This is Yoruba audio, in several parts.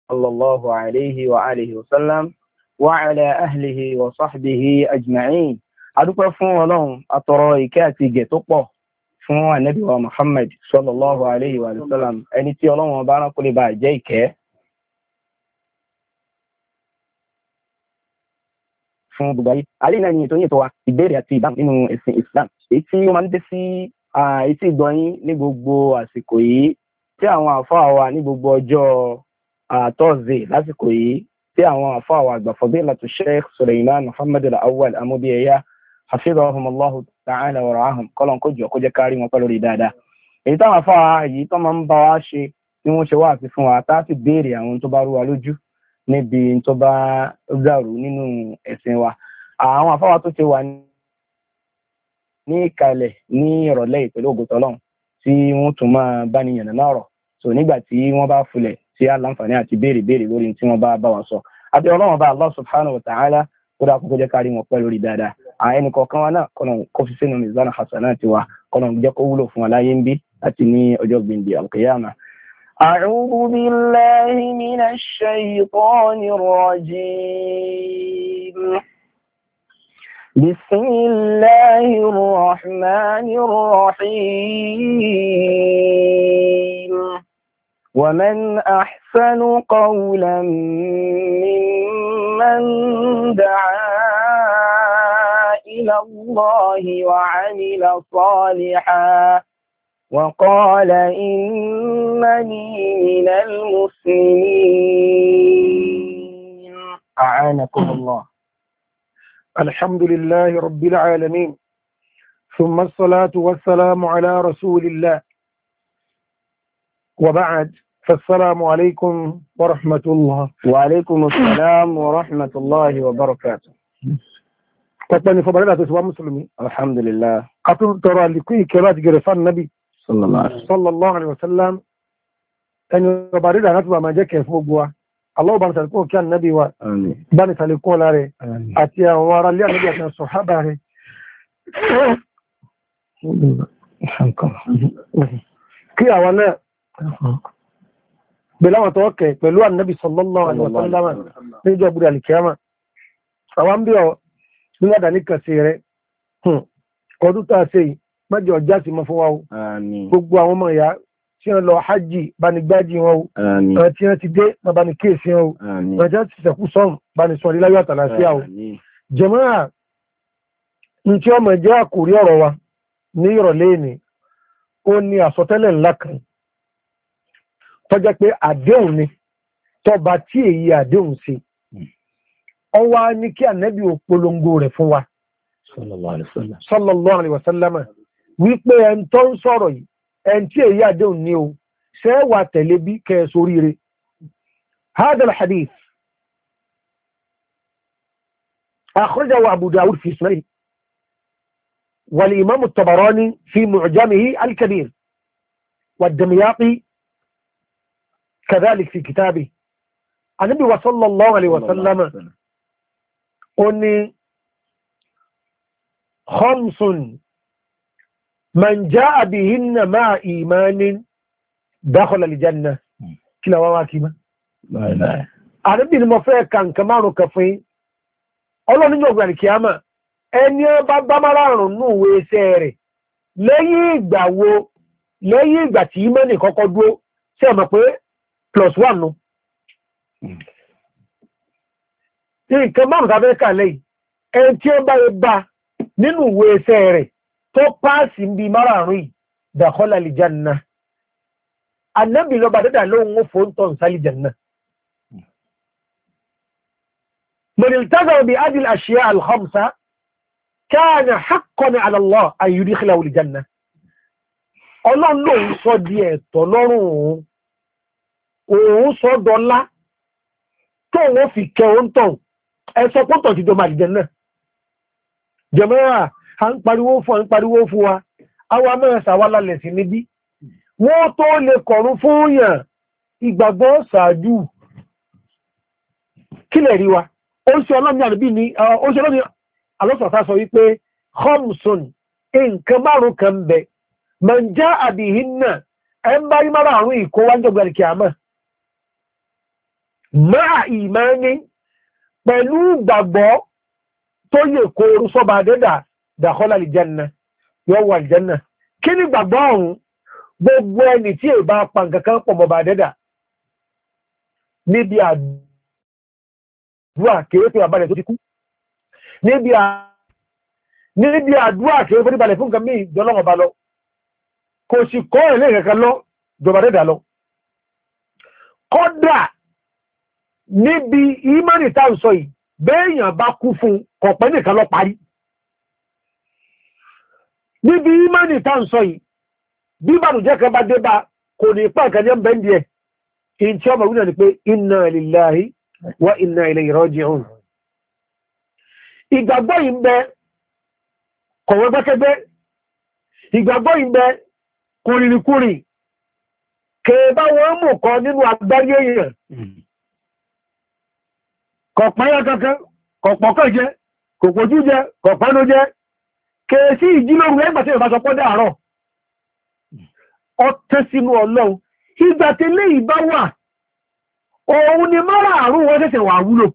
صلى الله عليه وآله وسلم وعلى أهله وصحبه أجمعين. adúpẹ́ fún Ọlọ́run atọrọ ìkẹ́ àti ìgẹ̀ tó pọ̀ fún ànábì wa Muhammad sallallahu alayhi wa sallam, ẹni tí Ọlọ́run bá rán kó lè bá jẹ́ ìkẹ́ fún gbogbo ayé. alẹ́ náà ni ètò yìí tó wa ìbéèrè àti ìdáhùn nínú ẹ̀sìn Islam, èyí tí ó máa ń dé sí etí ìgbọ̀nyín ní gbogbo àsìkò yìí, tí àwọn àfáà wa ní gbogbo ọjọ́ Thursday lásìkò yìí, tí àwọn àfáà wa àgbà Fadilatu Sheikh Suleiman Muhammad Al-Awwal Amubiyaya hafidhahumullahu ta'ala wa ra'ahum, kọ́lọ̀n kó jọ kó jẹ́ kárí wọn pẹ̀lú rí dáadáa. èyí táwọn àfáà yìí tó máa ń bá wa ṣe tí wọ́n ṣe wá àti fún wa tá a sì béèrè àwọn tó bá rú wa lójú níbi tó bá dàrú nínú ẹ̀sìn wa. àwọn àfáà wa tó ti wà ní ìkàlẹ̀ ní ìrọ̀lẹ́ ìpẹ̀lú ògo t'Ọlọ́run tí wọ́n tún máa bá ní yànnà náà rọ̀, so nígbà tí wọ́n bá fulẹ̀ tí a láǹfààní àti béèrè lórí tí wọ́n bá wa sọ. àti Ọlọ́run bá Allah subhanahu wa ta'ala kó dà kó jẹ́ kárí wọn pẹ́ lórí dáadáa. ẹnì kọ̀ọ̀kan wa náà kọ́nà kó fi sínú mizan hasanati wa, kọ́nà jẹ́ kó wúlò fún wa láyé ń bí àti ní ọjọ́ gbìndì al-qiyamah. أعوذ بالله من الشيطان الرجيم. بسم الله الرحمن الرحيم. ومن أحسن قولا ممن دعا إلى الله وعمل صالحا وقال إنني من المسلمين. أعانكم الله. الحمد لله رب العالمين، ثم الصلاة والسلام على رسول الله، وبعد، فالسلام عليكم ورحمة الله. وعليكم السلام ورحمة الله وبركاته. قطني فضلنا تسوى مسلمين الحمد لله. قطن ترى لكي كرات جرفان النبي صلى الله عليه وسلم أن يبارد نتبع ما جاك يفوقوا. الله بان تلقون كان نبي وبان تلقون لاري أتيا ورا لي النبي أتيا الصحابة لاري كي أولا بلا متوقع بلو النبي صلى الله عليه وسلم نجوا بري الكيامة أوان بيو nígbà dání kan sí rẹ̀ ọdún tàà sí yìí mẹ́jọ ọjá sí mọ́ fún wa o. gbogbo àwọn ọmọ ìyá tí wọ́n lọ hajji bá ní gbájí wọn o, àwọn tí wọ́n ti dé ma bá ní kéèsì wọn o, àwọn tí wọ́n ti sẹ̀kú sọ́m bá ní sọ níláyọ̀ àtàlàsíà o. jàmáà ní tí ọmọ ìjẹ́ àkórí ọ̀rọ̀ wa ní ìrọ̀lẹ́ ni ó ní àsọtẹ́lẹ̀ ńlá kan tó jẹ́ pé àdéhùn ni tọba tí èyí àdéhùn sí ọwá ní kí ànẹ́bí òpolongo rẹ̀ fún wa sallallahu alaihi wasallam wípé ẹn tó ń sọ̀rọ̀ yìí ẹn tí èyí àdéhùn ní o ṣẹ́wà tẹ̀lé bí kẹsórí rẹ̀. هذا الحديث أخرجه أبو داود في سننه والإمام الطبراني في معجمه الكبير والدمياطي كذلك في كتابه. النبي صلى الله عليه وسلم قلني خمس من جاء بهن مع إيمان دخل الجنة. كلا وواكبة أنا بني مفاق كان كمان كفين الله نجوغ الكيامة ẹni ọba gbámárààrùn ní òwe iṣẹ́ rẹ̀ lẹ́yìn ìgbà tí ìmánì kọ́kọ́ dúró sí ọmọ pé +1 nù. nǹkan márùn-ún tàbí kàlẹ̀ yìí ẹni tí ó bá yẹ bá nínú òwe iṣẹ́ rẹ̀ tó páàsì ń bí márààrùn yìí dakhala al-janna. Ànábì lọ́ba dẹ́dà lóhun ó fòóntọ̀ nsálì janna. man iltazama bi hadhihi al-ashya' al-khamsa كان حقا على الله أن يدخله الجنة. ọlọ́run ló ń sọ di ẹ̀tọ́ lọ́rùn òun sọ dọ́lá tó wọ́n fi kẹ oún tàn ẹsọ pọ́tọ̀ ti jọmọ̀ àlìjẹ́nnà. jẹmọ́ra à ń pariwo fún wa àwọn amẹ́rẹsà wà lálẹ̀ sí níbí wọ́n tó lè kọ̀rún fún yàn ìgbàgbọ́ ṣáájú. kí lè rí wa ó ń ṣe ọlọ́run àdúgbì ní ó ṣe ọlọ́run alọ́sọ̀tá sọ wípé homson nǹkan márùn kan bẹ man jaa bihinna ẹ ń bá rí márùn ìkó wájọ́ gbẹ̀rẹ̀ kìámà máa ìmáni pẹ̀lú gbàgbọ́ tó yẹ kóoru sọ́ba dẹ́dà dakhala al-janna yóò wà al-janna kí ni gbàgbọ́ ọ̀hún gbogbo ẹni tí èbá pa nǹkan kan pọ̀ mọ́ba dẹ́dà níbi àdúrà kéré pé àbálẹ̀ tó ti kú níbi àdúrà kéré fún ìbàlẹ̀ fún nǹkan mí ìjọlọ́wọ́ bá lọ kò sì kọ́ ẹ̀lẹ́ ìrẹ̀kan lọ jọba dẹ́dà lọ kọ́dà níbi ìmánì tá ń sọ yìí béèyàn bá kú fún kọ̀pẹ́ nìkan lọ parí níbi ìmánì tá ń sọ yìí bí ìbànújẹ́ kan bá dé bá kò ní ipá ìkànnì ẹ̀mbẹ́ndì ẹ̀ in tí ọmọ wínà ni pé inna lillahi wa inna ilayhi raji'un ìgbàgbọ́ yìí ń bẹ kọ̀wọ́ gbẹ́kẹ́gbẹ́ ìgbàgbọ́ yìí ń bẹ kùrìnrìnkùrìn kèèbá wọn mú kọ nínú agbárí èèyàn kọ̀páyà kankan kọ̀pọ̀kọ̀ jẹ́ kòpòjú jẹ́ kọ̀pánú jẹ́ kèèsí ìjílógún ẹgbàtí ìbáṣọ pọ́ dáàrọ̀ ọtẹ́ sínú ọlọ́run ìgbà tẹ́lẹ̀ ìbá wà òun ni mara àrùn wọ́n ṣẹ̀ṣẹ̀ wà wúlò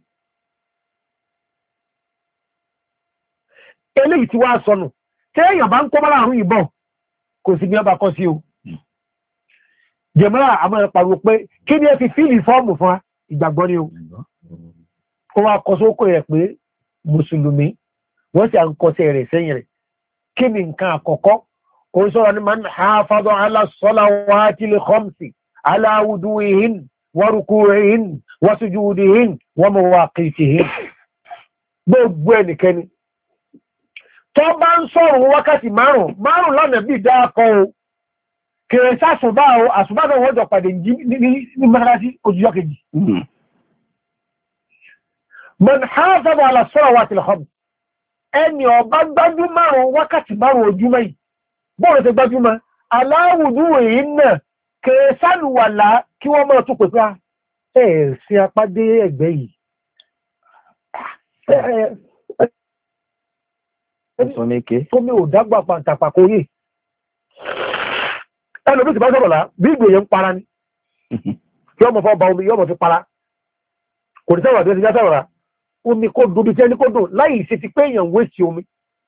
eléyìí tí wá sọnù tẹ́yàn bá ń kọ́ mara àrùn ìbọn kò sí bí ọba kọ́ sí o jẹ̀mọ́ra àmọ́ pàrọ̀ pé kí ni ẹ fi fíìlì fọ́ọ̀mù fún ìgbàgbọ́ ni o kó wá kọ́ sókò rẹ̀ pé mùsùlùmí wọ́n sì à ń kọ́sẹ̀ rẹ̀ sẹ́yìn rẹ̀ kí ni nǹkan àkọ́kọ́ kò sọ́rọ̀ ní man hafaza ala salawati al-khamsi ala wudu'ihin wa ruku'ihin wa sujudihin wa mawaqitihin gbogbo ẹnikẹ́ni tó bá ń sọ̀rọ̀ wákàtí márùn lọ́nà bí dákọ̀ o kèrè sásùbá o àsùbá náà wọ́n jọ pàdé ní mẹ́rẹ́sí ojújọ́ kejì man hafaza ala salawati al-khamsi ẹni ọba gbájú wákàtí márùn ojúmọ́ yìí bọ́ọ̀rọ̀ ti gbájúmọ́ aláwùdú èyí náà kèrè sálùwàlá kí wọ́n mọ́ tó pẹ̀pẹ́ sí apá dé ẹgbẹ́ yìí tó mi ò dágbà pàtàkì kóyè ẹnu bí ti bá sọ̀rọ̀lá bí ìgbòyẹ ń para ní kí ọmọ fọ́ bá omi yọmọ fi para kò ní sẹ́wọ̀n àti ẹ̀sìn sẹ́wọ̀n omi kó dùn bí tẹ́ni kó dùn láì ṣe ti pé èèyàn wé sí omi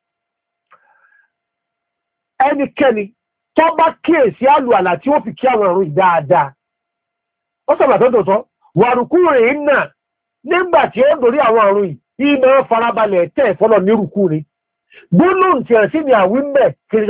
ẹnikẹ́ni tó bá kíyèsí àlùàlá tí ó fi kí àwọn àrùn dáadáa ó sọ̀rọ̀ tó tòótọ́ wàrùkú rẹ̀ náà nígbà tí ó dórí àwọn àrùn yìí iná farabalẹ̀ tẹ̀ fọ́lọ̀ ní rùkú rẹ̀ gbólóhùn tí ẹ̀ sí ni àwí ń bẹ̀ kiri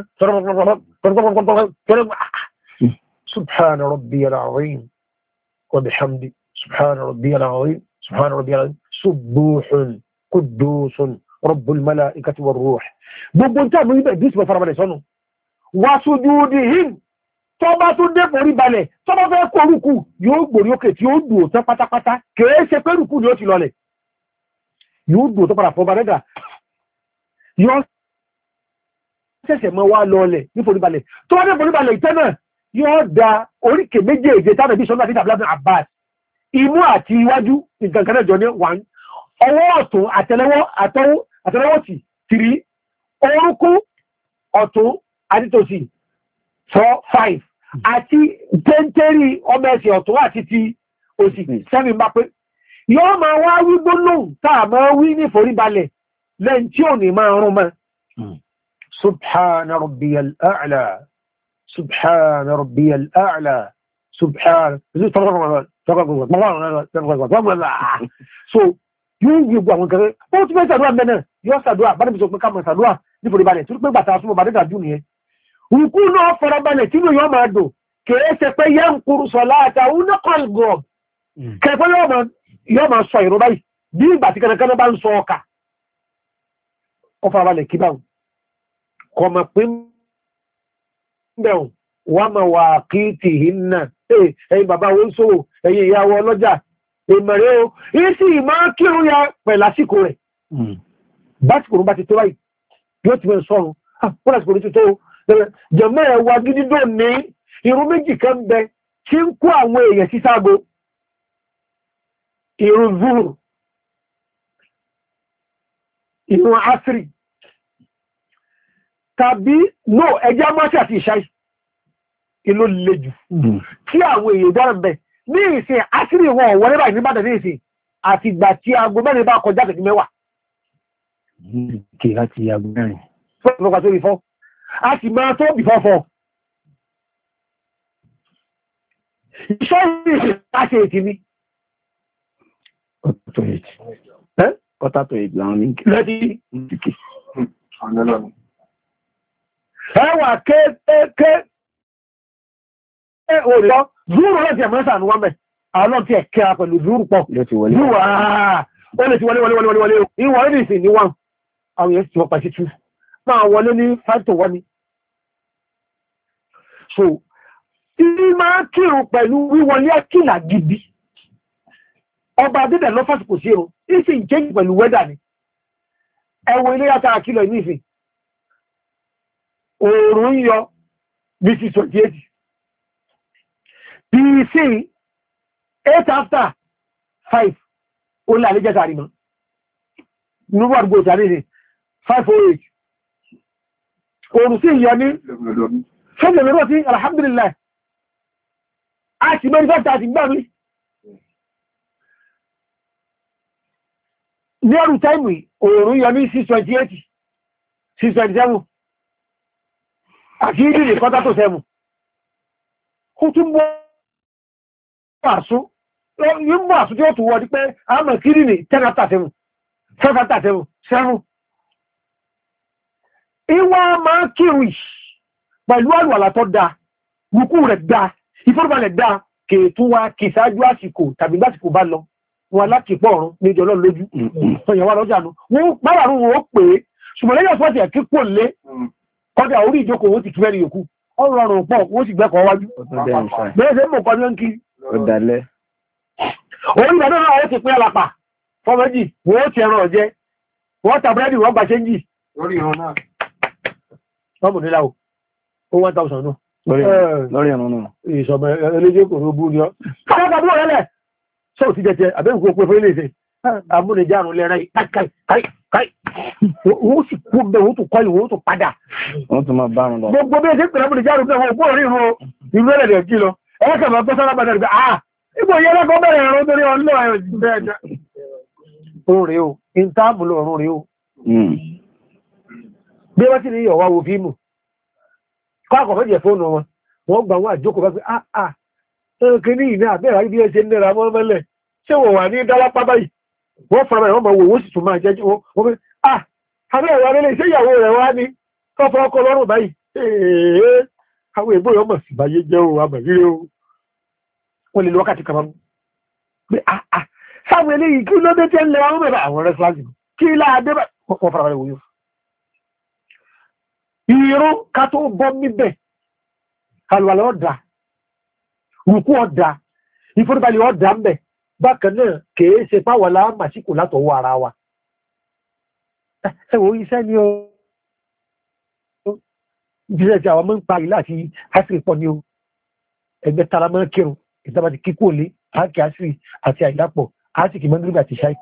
subhana rabbiyal azim wa bihamdi subhana rabbiyal azim subhana rabbiyal azim subuhun qudusun rabbul malaikati war ruh gbogbo tí a mú ibẹ̀ bí ìsìnkú farabalẹ̀ sọ́nù wà sujudihin tó bá tó dé borí balẹ̀ tó bá fẹ́ kó rúkú yóò gbòrí òkè tí ó dùn tán pátápátá kèé ṣe pé rúkú ni ó ti lọlẹ̀ yóò dùn tó padà fọba rẹ́dà yóò ṣẹ̀ṣẹ̀ mọ́ wá lọlẹ̀ ní borí balẹ̀ tó bá dé borí balẹ̀ ìtẹ́ náà yóò da oríkè méjèèjì tánà bí sọ́nà àti tàbí Abbas imú àti iwájú nǹkan kan náà jọ ní 1 ọwọ́ ọ̀tún àtẹ́lẹwọ́ tì 3 orúnkún ọ̀tún àti tòsì 4 5 àti tẹ́ntẹ́rì ọmọ ẹsẹ̀ ọ̀tún àti ti òsì 7 bá pé yóò máa wá wí gbólóhùn táà máa wí ní ìforíbalẹ̀ lẹ́yìn tí ò ní máa rún mọ́ subhana rabbiyal a'la subhana rabbiyal a'la subhana so yóò yí gbogbo àwọn kẹrẹ ó tún fẹ́ sàdúrà mẹ́nà yóò sàdúrà bá níbi sọ pé ká mọ̀ sàdúrà nítorí balẹ̀ tí ó pé gbàtà súnmọ́ bàdé dàjú nìyẹn rùkú náà fara balẹ̀ tí yóò máa dùn kèé ṣe pé yẹ́ ń kúrú sọ láàtà unakol gọ̀ọ̀b kẹfẹ́ yóò máa sọ ìró báyìí bí ìgbà tí kẹrẹkẹrẹ bá ń sọ ọkà ó fara balẹ̀ kí báwọn kọ mọ̀ pé bẹ̀rùn wọ́n mọ̀ wà kí tì í nà ẹ̀yin bàbá wọn sówò ẹ̀yin ìyàwó ọlọ́jà èmẹ̀rẹ́ o ìsì máa kírun ya pẹ̀lú àsìkò rẹ̀ básìkò bá ti tó báyìí yóò ti mẹ́ sọ́run wọ́n lásìkò ní títọ́ jẹ̀mọ́ ẹ̀wà gídídò ní irun méjì kan bẹ tí ń kó àwọn èèyàn sí sáàgbó irun zuhur irun asiri tàbí no ẹjẹ́ mọ́sí àti ìṣáì ìlú lè jù kí àwọn èèyàn dára bẹ ní ìsìn àṣírí wọn wọlé báyìí ní Ìbàdàn ní ìsìn àti ìgbà tí aago mẹ́rin bá kọjá tẹ̀kí mẹ́wàá. Kí láti aago mẹ́rin. Fọ́nà tó rí fọ́. A sì máa tó bì fọ́fọ́. Iṣẹ́ ìrìn àṣẹ ètì ni. Quarter to 8 láwọn ní kí. Lẹ́dí. Ẹwà kéèké òrìọ́ zúrù láti ẹ̀mọ́sà ní wọ́n mẹ́. Àwọn náà ti ẹ̀kẹ́ pẹ̀lú zúrù pọ̀. Zúrù àà ó lè ti wọlé. Ìwọ̀n ní ìsìn ní 1. Àwọn yẹn ti wọ́n pàṣẹ 2. Máa wọlé ní 5 to 1 ni. So, ìrí máa kírun pẹ̀lú wíwọlé àkìlà gidi. Ọba Adédè lọ fásitì kò sí irun, ìsì ń jẹ́ pẹ̀lú wẹ́dà ni. Ẹwọ ilé yàtà àkìlọ̀ ní ìsìn. Òòrùn yọ bí 6:28. Bí sí 8 after 5, ó lè àlejẹ́ tàrí mọ́. Nínú àdúgbò tàrí ní 5:08. Òòrùn sí yọ ní ṣọ́jọ̀ lọ́rọ̀ sí alhamdulillah. A ti mẹ́rin fẹ́ta àti gbá mi. Ní ọrù táìmù òòrùn yọ ní 6:28, 6:27, àti ìdílé kọ́tà tó 7. Ó tún mọ́ àṣú tí ó tún wọ́n di pé a mọ̀ kiri ní 10 after 7, 7 after 7, 7. Ìwà máa kírù pẹ̀lú àlùwàlà tó dáa, rùkú rẹ̀ dáa, ìfọ́nbalẹ̀ dáa, kèètún wa kì sáájú àsìkò tàbí gbásìkò bá lọ. Wọn alákìpọ̀ ọ̀run ní ìjọ lọ́nà lójú, ọ̀yẹ̀wà lọ́jà nù. Wọ́n márùn-ún wọn ó pè é, ṣùgbọ́n lẹ́yìn ọ̀sán ti ẹ̀kí pò lé, kọjá orí ìjókòó wọ́n ti tú mẹ́rin yòókù. Ọ̀rọ̀ ọ̀rùn pọ̀, wọ́n sì gbẹ́kọ̀ọ́ wájú. Bẹ́ẹ̀ ṣe mọ̀ kọjú ń kí. Orí ìgbà náà wọ́n ti pín àlàpà fọ́mẹ́jì, wọ́n ti ẹran ọ̀jẹ́, wọ́n ta búrẹ́dì wọ́n gbà ṣéńjì. Lórí ìran náà. Wọ́n mú níláwó, ó 1,000 náà. Lórí ìran náà. Ìṣọ̀mọ̀ ẹlẹ́jẹ́ kò rú bú ní ọ́. Káàkiri sọ́ọ̀ ti jẹ́ àbẹ́kùn pé fún ilé ìṣẹ́ amúnijárun lẹ́rẹ́ káì wọ́n sì kú bẹ́ wọ́n tún kọ́ ìwọ́n tún padà wọ́n tún máa bárun lọ gbogbo bí ẹ̀ṣẹ́ pẹ̀lú amúnijárun pé wọ́n gbọ́rọ̀ ríro ìlú ẹ̀rẹ̀ jí lọ ẹ̀ẹ́kẹ̀ máa gbọ́sára bá dẹ̀rẹ̀ ah ipò yẹ́ lẹ́kọ́ bẹ̀rẹ̀ ẹ̀rọ torí ọlọ́ ẹ̀rọ o ìntàmù lọ ọ̀run rẹ̀ o bí wọ́n ti ní ìyọ̀wá wo fíìmù kọ́ àkọ́fẹ́ jẹ fóònù wọn wọ́n gbà wọ́n àjókòó bá pé kìíní ìní àbẹ́rẹ̀ àríbí ẹsẹ̀ nẹ́ra mọ́ mẹ́lẹ̀ ṣé wọ́n wà ní dálápá báyìí wọ́n fara rẹ̀ wọ́n mọ̀ wọ́n sì tún máa jẹ́ wọ́n fẹ́ àbẹ́rẹ̀ wà nílé iṣẹ́ ìyàwó rẹ̀ wá ní kọ́fọ́ ọkọ̀ lọ́rùn báyìí àwọn èbó yọ mọ̀ sí báyé jẹ́ o àmọ̀ríre o wọ́n lè lọ wákàtí kan mọ́ pé sáwọn eléyìí kí ló dé tẹ́ ń lẹ àwọn mẹ́ta àwọn rẹ̀ fúláṣì kí láàdé bá wọ́n fara rẹ̀ wòye ìrún ká tó bọ́ níbẹ̀ àlùwàlọ́ ọ̀dà rùkú ọ̀dà ìfọ́nbalẹ̀ ọ̀dà ń bẹ̀ bákan náà kèé ṣe páwọlá màsíkò látọwọ́ ara wa ẹwọ iṣẹ́ ni ó jíṣẹ́ tí àwọn mọ́ ń parí láti àṣírí pọ̀ ní o ẹgbẹ́ tara mọ́ kírun ìtàbà ti kíkó lé áàkì àṣírí àti àìlápọ̀ áàtìkì mọ́ndúrúgbà ti ṣáì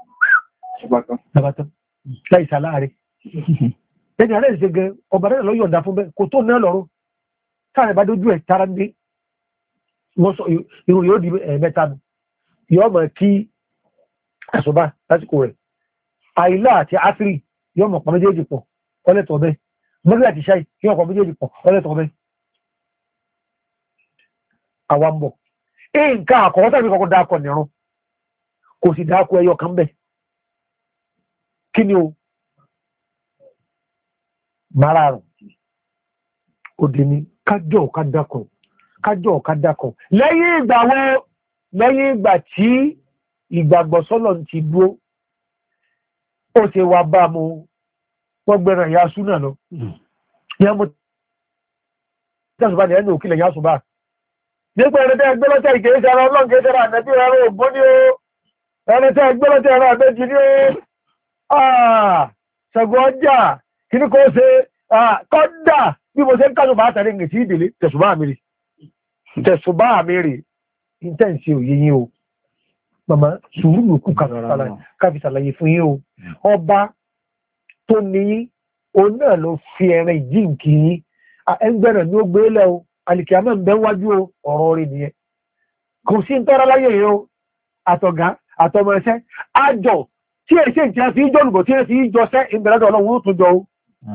láì sàláàrẹ ẹni àrẹ́ ìṣẹ́ gan ọba rẹ̀ lọ́yọ̀ǹda fún bẹ́ẹ̀ kò tó náà lọ́rùn táàrẹ̀ bá dójú ẹ̀ tara ní wọ́n sọ irun yóò di ẹ̀mẹ́ta nù yóò mọ̀ kí àṣùbá lásìkò rẹ̀ àìlá àti àṣírí yóò mọ̀ pọ̀ méjèèjì pọ̀ ọlẹ́tọ̀ bẹ́ẹ̀ mọ́gílá àti ṣáì yóò mọ̀ pọ̀ méjèèjì pọ̀ ọlẹ́tọ̀ bẹ́ẹ̀ àwọn mọ̀ nǹkan àkọ́kọ́ tàbí kọ́kọ́ dákọ̀ nìrún kò sì dákọ̀ ẹyọ kan bẹ̀ kí ni o márààrùn òdì ni kájọ̀ dákọ̀ lẹ́yìn ìgbà tí ìgbàgbọ́ sọ́lọ̀ ti dúró ó ṣe wà bá mú wọ́n gbẹ̀rẹ̀ ìyá súnà lọ ní ọmọ tẹ́sùbá ní ẹni òkìlẹ̀ ìyá súnbá nípa ẹni tẹ́ gbẹ́lọ́tẹ́ ìkèéṣẹ́ ara ọlọ́n kéṣẹ́ ànẹ́bí ẹ̀rọ ògbó ní ó ẹni tẹ́ gbẹ́lọ́tẹ́ ẹ̀rọ àbẹ́jì ní ó ṣẹ̀gbọ́n ọjà kí ní kó ṣe kọ́dà bí mo ṣe ń kájọ bá tẹ̀lé ìgbèsí ìdílé tẹ̀sùbá àmìrì intense òye yín o màmá sùúrù lòkù káfí ṣàlàyé fún yín o ọba tó ní òun náà ló fi ẹran ìjíǹkì yín ẹgbẹ́rẹ̀ ní ó gbé lẹ́ o alìkìyàmọ́ ń bẹ wájú ọ̀rọ̀ rẹ̀ nìyẹn kò sí ń tọ́ra láyé yìí o àtọ̀gá àtọmọ ẹsẹ́ àjọ tí èsì ìjẹ́ fi jọ lùbọ̀ tí èsì ìjọ sẹ́ ìbẹ̀rẹ̀dọ̀ ọlọ́run ó tún jọ o.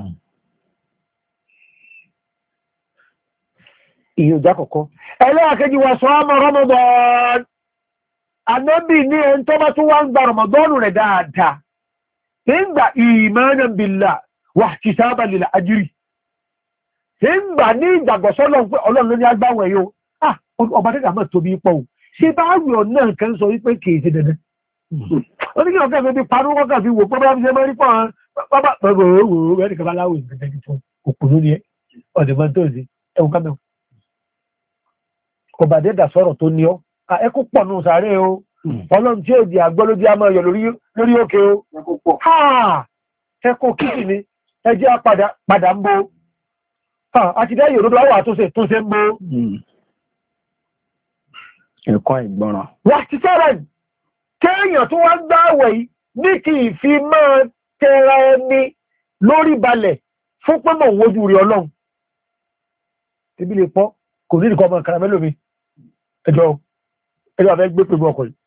ìyẹn òjá kọ̀kọ́ ẹlẹ́àkejì wa sọ ọmọ Ramadan Ànábì ní ẹni tó bá tún wá ń gba Ramadan rẹ̀ dáadáa nígbà imanan billah wa ihtisaban lil ajri nígbà ní ìjàgbọ̀sọ́lọ́ pé ọlọ́run ló ní agbáwọn ẹ̀yọ́ ọba tẹ́lẹ̀ àmọ́ tóbi pọ̀ o ṣé bá wù ọ náà kan sọ wípé kì í ṣe dandan ó ní kí ọkọ̀ ẹ̀fẹ́ bí parọ́ kọ́kọ́ fi wò pé bá fi ṣe mẹ́rin pọ̀ bábà pẹ̀lú owó ẹni kan bá láwọ̀ ìgbẹ́jẹ́ fún òkùnrin ní ọ̀dẹ̀mọ́ tó ṣe ẹ̀wọ̀n kámẹ́wọ̀n ọba dẹ́dà sọ̀rọ̀ tó ní ọ́ ẹkú pọ̀ nù sàárẹ̀ o ọlọ́run tí ó di àgbọ́lódé a máa yọ lórí òkè o ẹkú kìkì ni ẹjẹ́ padà ń bó àti dá yòrò lọ́wọ́ àtúnṣe tó ṣe ń bó ẹ̀kọ́ ìgbọ́ràn wà ti sẹ́rẹ̀ kéèyàn tó wá gbáwẹ̀ yìí ní kí ìfi máa tẹra ẹni lórí balẹ̀ fún pẹ́mọ̀ wojú rí ọlọ́run ibi lè pọ́ kò ní ìdíkọ́ ọmọ karamẹ́lò mi ẹjọ́ àfẹ́ gbé pẹ̀lú ọkọ̀ yìí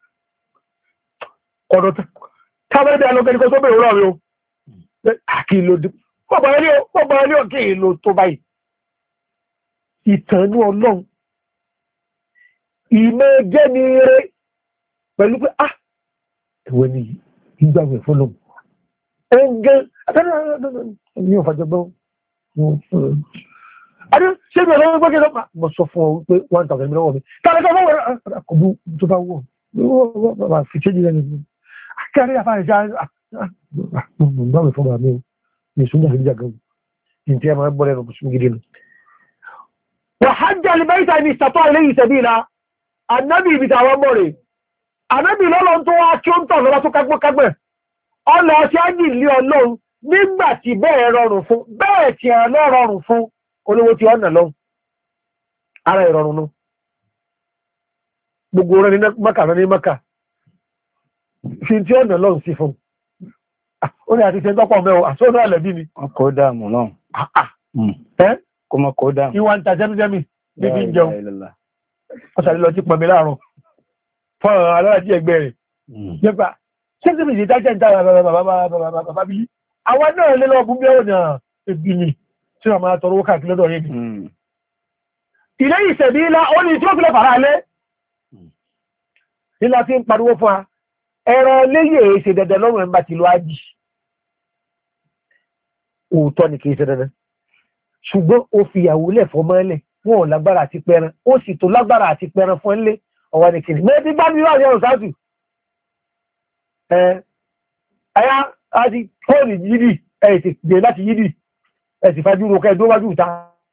ọ̀dọ̀ tábẹ́lẹ́dẹ́ alọ́gẹ́ nìkan tó bèèrè rọ̀ rí o àkìlò pọ̀pọ̀ ẹlẹ́ òkè èlò tó báyìí ìtànú ọlọ́run ìmọ̀ jẹ́ ní eré pẹ̀lú pé ẹ̀wẹ̀ ni ìgbàwẹ̀ fọ́lọ́run ẹgbẹ́ ní ọ̀fàjọgbọ́n adé ṣé bí ọlọ́run gbọ́gẹ́ lọ́pàá mo sọ fún ọ wípé 1,000 mílíọ̀nù mi tàbí kọ́ wọ́n àkọ́bù tó bá wọ̀ fi ṣé jìlẹ̀ nìyí akẹ́rẹ́ àfáàrí ṣáà gbàwẹ̀ fún mi ní ìṣúná ìjà gan ní tí a máa gbọ́ lẹ́nu mùsùlùmí gidi nù. wàhájà lè bẹ́ẹ̀ tàbí ìsàtọ́ ilé ìṣẹ̀bí ìlà anábì ibi tàwọn mọ̀ rè anábì lọ́lọ́ tó wá kí ó ń tọ̀ lọ́wọ́ tó kágbẹ́kágbẹ́ ọlọ́ ọtí ájì ilé ọlọ́run nígbà tí bẹ́ẹ̀ rọrùn fún bẹ́ẹ̀ tí ẹ̀ lọ́ rọrùn fún olówó tí ọ̀nà lọ́wọ́ ara ìrọ̀rùn nù gbogbo rẹ̀ ní maka rẹ̀ ní maka fi tí ọ̀nà lọ́wọ́ sí fún ó ní àti ṣe tọ́pọ̀ mẹ́wọ́ àṣọ́nà àlẹ́bí ni ọkọ̀ dààmú náà kó mọ́ kó dààmú ìwà ń ta jẹ́míjẹ́mí níbi ń jẹun ọ̀sàrí lọ sí pọ̀mí láàrùn fọ́nà aláàjí ẹgbẹ́ rẹ̀ nípa ṣẹ́sẹ̀ mi ìdájẹ́ ìta bàbá bí àwọn náà lé lọ́ọ̀bù bí ọ̀nà ẹbí ni tí wọ́n máa tọrọ káàkiri lọ́dọ̀ yẹn ni ilé ìṣẹ̀bí ilá ó ní tí ó fi lọ fara alẹ́ nílá tí ń pariwo fún wa ẹ̀rọ léyè ṣe dandan lọ́rùn ẹ̀mbà tí lọ ájì òótọ́ ni kìí ṣe dandan ṣùgbọ́n ó fi ìyàwó lẹ̀fọ́ mọ́lẹ̀ wọn ò lágbára àti pẹran ó sì tó lágbára àti pẹran fún ẹlẹ́ ọwọ́ ni kìnnì mẹ́rin tí bá ní láti ọ̀rọ̀ sáàtù ẹ̀yà àti fóònù yídì ẹ̀ ti dé láti yídì ẹ̀ sì fajú ro kẹ́ dówájú ìta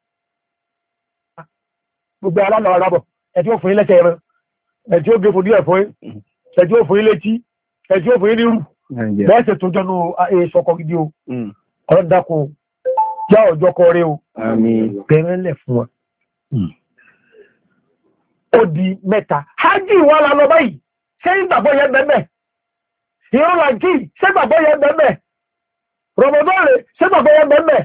gbogbo alálọ̀ arábọ̀ ẹ̀ tí ó fún yín lẹ́sẹ̀ ẹran ẹ̀ tí ó gé fòdí ẹ̀fọ́ ẹ̀ tí ó fún yín létí ẹ̀ tí ó fún yín nírù bẹ́ẹ̀ sì tó jọnu èsọkọ gidi o ọ̀rọ̀ dákun já ọjọ́ kọ rí o bẹ̀rẹ̀ lẹ̀ fún wa ó di mẹ́ta hajj wà lọ báyìí ṣé ìgbàgbọ́ yẹn bẹ́ẹ̀ ìrọ̀lá jí ṣé ìgbàgbọ́ yẹn bẹ́ẹ̀ rọmọdọ́rẹ̀ ṣé ìgbàgbọ́ yẹn bẹ́ẹ̀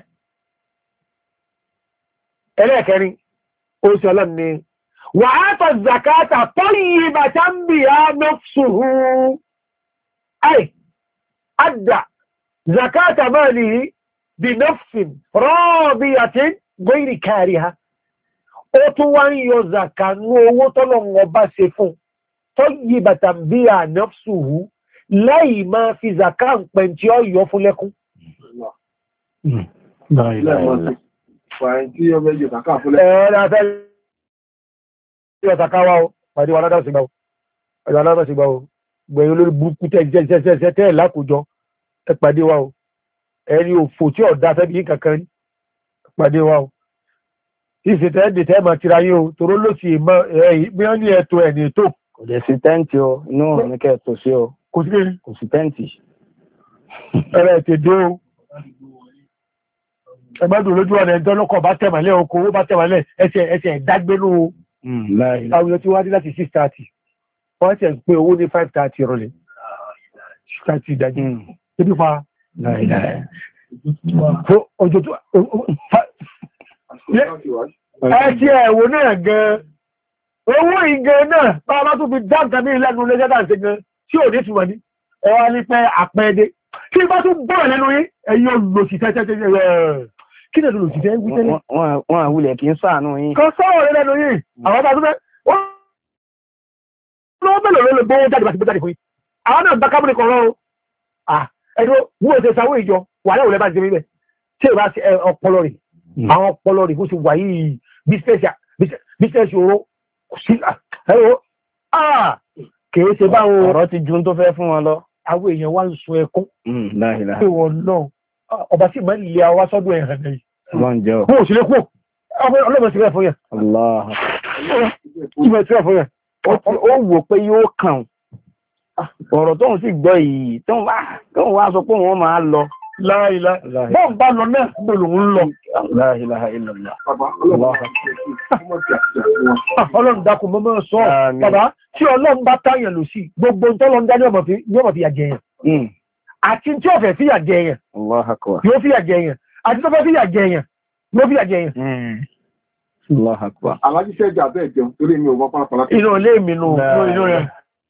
ẹlẹ́ẹ̀kẹrin oṣù ọlọ́run ni wà á tọ̀ zakata tọ́yì bàtà ń bì á nafsuhu ay adda zakata malihi bi nafsin radiyatin ghayri kariha ó tún wá ń yọ zaka ní owó tọ́lọ̀wọ̀ bá ṣe fún tọ́yì bàtà ń bì á nafsuhu láì máa fi zaka ń pẹ̀ tí ó yọ fún lẹ́kún pàdé wa ládá sígbà o gbẹ̀yìn olórí burúkú tẹ́ lákòjọ ẹ pàdé wa o ẹni òfò tí ọ̀dá fẹ́ bí kankan ní pàdé wa o ìsìtẹ́ ẹ̀dẹ̀ tẹ́ máa tira yín o toró ló sì mọ́ ẹ̀yìn ní ẹ̀tọ́ ẹ̀ ní ètò kò dẹ̀ sí tẹ́ǹtì o inú ní kẹ́ẹ̀tọ́ sí o kò sí kéré kò sí tẹ́ǹtì ẹ̀rẹ̀ ètè dé o ẹgbẹ́dùn lójú ọ̀nà ẹjọ́ lọ́kọ̀ bá tẹ̀mọ̀lẹ́ oko owó bá tẹ̀mọ̀lẹ́ ẹsẹ̀ ìdágbénú àwùjọ tí wá dé láti 6:30 wọ́n tẹ̀ ń pé owó ní 5:30 rọlẹ̀ 6:30 ìdájí ebi fa ọjọ́ tó ẹ̀ṣẹ̀ ẹ̀wò náà gan owó ìgẹ̀ náà bá wá tó fi dáǹkà ní ilẹ̀ ẹnu lẹ́jẹ́ dáǹkà gan tí ò ní túnmọ̀ ní ẹwà ní pẹ́ àpẹẹdẹ kí bá tún bọ́ọ̀ lẹ́nu yí ẹ̀yìn olùsìtẹ́ kí ni olùsìtẹ́ ń gbítẹ́lẹ̀ wọ́n àwulẹ̀ kì í ṣàánú yín kan sọ́ọ̀ lẹ́nu yí àwọn bá tún fẹ́ wọ́n bẹ̀rẹ̀ lọ́lọ́ gbówó jáde bá ti gbé jáde fún yí àwọn náà bá kábùnì kan rọrùn ẹ̀dọ́ wọ́n ṣe sáwọ́ ìjọ wà láwùlẹ̀ bá ti ṣe bíbẹ̀ tí ò bá ṣe ọpọlọ rẹ̀ àwọn ọpọlọ rẹ̀ kó ṣe wà yìí bísẹ̀sì oró ẹ̀rọ kìí ṣe báwọn ọ̀rọ̀ ti ju tó fẹ́ fún wọn lọ àwọn èèyàn wá ń sun ẹkún pé wọ́n náà ọba sí ìmọ̀ ilé àwa sọ́dún ẹ̀hàn náà lọ́njọ́ mú òṣèlé kú ọlọ́mọ sí rẹ̀ fún yẹn ó wò pé yóò kàn ọ̀rọ̀ tóun sì gbọ́ yìí tóun wá sọ pé wọ́n máa lọ láìlá bọ́n bá lọ náà gbòlò ń lọ láìláha ìlàlá ọlọ́run dákun mọ́mọ́ sọ bàbá tí ọlọ́run bá táyàn lò sí gbogbo tọ́lọ́run dá ní ọmọ fi àjẹyàn àti tí ó fẹ́ fi àjẹyàn yóò fi àjẹyàn àti tó fẹ́ fi àjẹyàn yóò fi àjẹyàn alájíṣẹ́ ìjà bẹ́ẹ̀ jẹun torí mi ò wọ́n pàápàá inú ilé mi nù inú rẹ̀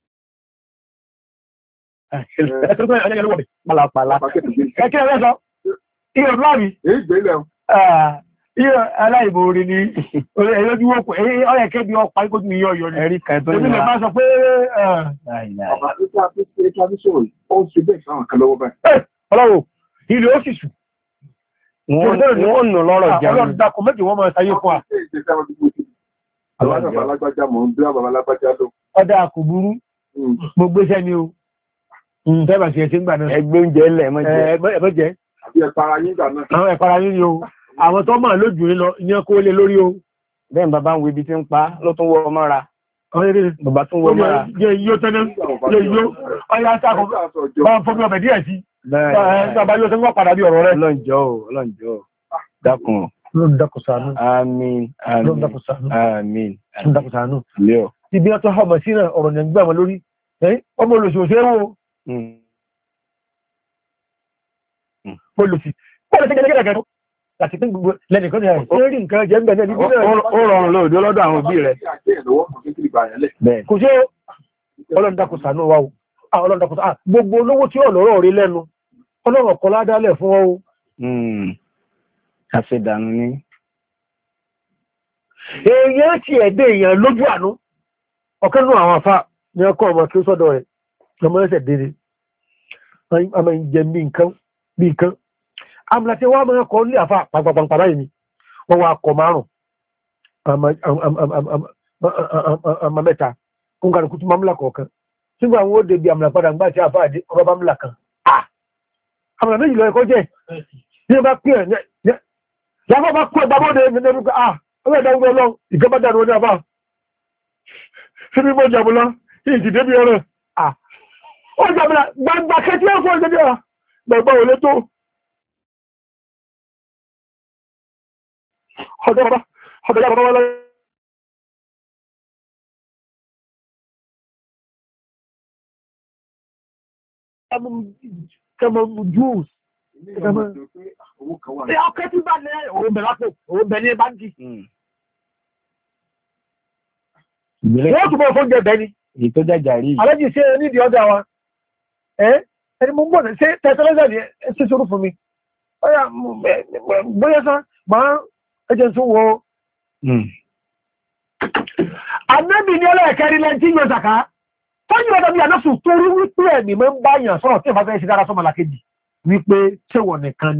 Pàlàpàlà. Ẹkẹ́ rẹ̀ sọ, ìyọ̀ láàrí. Èyí gbélẹ̀ o. Ìyọ̀ aláìbòrì ni ẹ̀yọ́jú wọ́pù, ọ̀yẹ̀kẹ́ bí ọpa ikójú ìyọ̀ ọ̀yọ́ ni. Ẹ̀rí kan tó ní wá. Èmi lè máa sọ pé Bàbá tó tí a fi ṣe kájú sọ̀rọ̀ ó ń ṣe bẹ́ẹ̀ sáwọn kan lọ́wọ́ báyìí. Ọlọ́wọ́, ilé ó sì sù. Wọ́n nù lọ́rọ̀ jẹun. Ọlọ́run dákun méjì wọ́n máa sáyé fún wa. Alágbájá mọ̀ ń bí àbàbà alágbájá lọ. Ọdá kò burú, mo gbéṣẹ́ ni o. Tẹ́bà sí ẹ̀ṣẹ́ ń gbà náà. Ẹgbẹ́ oúnjẹ ilẹ̀ ẹ̀mọ́jẹ́. Àbí ẹ̀para yín gbà náà. Àwọn ẹ̀para yín ni o. Àwọn tó máa lójú ní lọ ní ọkọ̀ olè lórí o. Bẹ́ẹ̀ bàbá ń wo ibi tí ń pa ló tún wọ́ mọ́ra. Bàbá tún wọ́ mọ́ra. Jẹ́ yíó tẹ́lẹ̀, jẹ́ yíó. Ọya sáàkùn, bá ń fọ́bí ọbẹ̀ díẹ̀ sí. Bàbá yóò tẹ́lẹ̀ padà bí ọ̀rọ̀ rẹ̀. Ọlọ́njọ́. Dákun. Ọlọ́run dákun ṣàánú. Àmín. Ọlọ́run dákun ṣàánú. Àmín. Ọlọ́run dákun ṣàánú. Leo. Ibi ọtọ́ ọmọ sí náà ọ̀rọ̀ yẹn gbà wọn lórí. Ọmọ olùsòṣèwò. Olùsì. Bọ́ọ̀lù tí gẹ́gẹ́ gẹ́gẹ́ láti pín gbogbo lẹ́nìkan ní àìsí. Ó rí nǹkan jẹ́ ń bẹ̀ náà ní gbogbo ó rọrùn lóòdó lọ́dọ̀ àwọn òbí rẹ̀. Kò ṣe Ọlọ́run dákun ṣàánú wa o. Ọlọ́run dákun ṣàánú. Gbogbo olówó tí ọ̀lọ́rọ̀ rí lẹ́nu. Ọlọ́run ọ̀kọ́ ládálẹ̀ fún ọ o. Àṣedànù ni. Èèyàn ti ẹ̀dẹ́ èèyàn lójú àánú. Ọ̀kan nù àwọn àfà ní ọkọ̀ ọmọ kí ó sọ́dọ̀ rẹ̀. Ọmọ ẹsẹ̀ dèrè. Ọmọ ìjẹ bí nǹkan. Àmìlà tí wọ́n máa kọ́ ní àfà pàpàpàpà báyìí ni. Wọ́n wá kọ márùn-ún. Àmà mẹ́ta. Ó ń kàrù kútù mámìlà kọ̀ọ̀kan. Nígbà àwọn ó débi àmìlà padà ń gbà tí àfà àdé ọba mámìlà kan. Àmìlà méjì lọ ẹ̀kọ́ jẹ́. Ní bá pín ẹ̀ yàfà bá kú ẹgbà bóde ní ẹnu pé ọmọ ẹ̀dá ọgbọ̀ ọlọ́run ìjọba dànù ní àfà. Síbí mọ́ jàmùlá, ìjìdé bí ọ̀rẹ́. Ó jàmùlá, gbàgbà kẹtí ẹ̀fọ́ ìjọba ọ̀rẹ́. Gbàgbà ò lé tó. Ọjọ́ bàbá wọ́n lọ́wọ́. Kẹmọ jùs. Ọkẹ́ tí bá lẹ́ òun bẹ̀ lápò, òun bẹ̀ ní báńkì. Wọ́n túnbọ̀ fún jẹ bẹ́ni. Èyí tó jàjà rí. Àlẹ́jì ṣe nídìí ọjà wa. Ẹni mo ń bọ̀ ṣe tẹ́tẹ́lẹ́sẹ̀ ní ṣe sórú fún mi. Bóyá sá, máa ẹjẹ́ tún wo. Ànábì ní ọlọ́ẹ̀kẹ́rí lẹ́n tí yóò zàká. Tọ́jú ọ̀dọ̀ bí ànásù torí wípé ẹ̀mí mọ́ ń bá yàn sọ̀rọ̀ tí ìfàfẹ́ ṣe dára sọ́mọ làkejì. Wípé ṣéwọ̀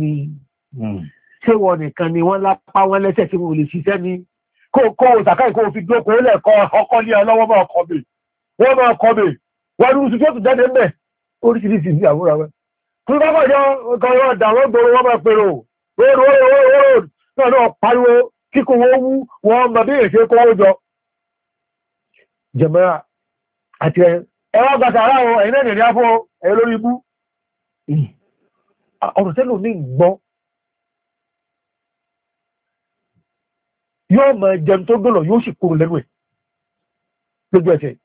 nìkan ni wọ́n lápá wọn lẹ́sẹ̀ tí wọ́n lè ṣiṣẹ́ ní kó zàká ìkó fi dókò lẹ́ẹ̀kọ́ ọkọ́ ní ọlọ́wọ́ máa kọ́ bè. Wọ́n máa kọ́ bè. Wọ́n ní oṣù tó tún jáde mẹ́. Oríṣiríṣi sí àwúrà wọn. Fún bá bọ̀jọ́ kan wọ́n dà wọ́n gbòòrò wọ́n máa pèrò. Róòrò náà pariwo kíkò wọ́n wú wọ́n mọ̀ bí èṣe kó jọ. Jẹ̀mọ́ra àti ẹwà gbàtà ara wọn ẹ̀yìn náà nìyà fún ẹ̀yẹ lórí ibú. Ọ̀rọ̀ tẹ́lò ní gbọ́. Yóò mọ̀ jẹun tó gbọ́nà yóò sì kúrò lẹ́nu ẹ̀. Lójú ẹsẹ̀.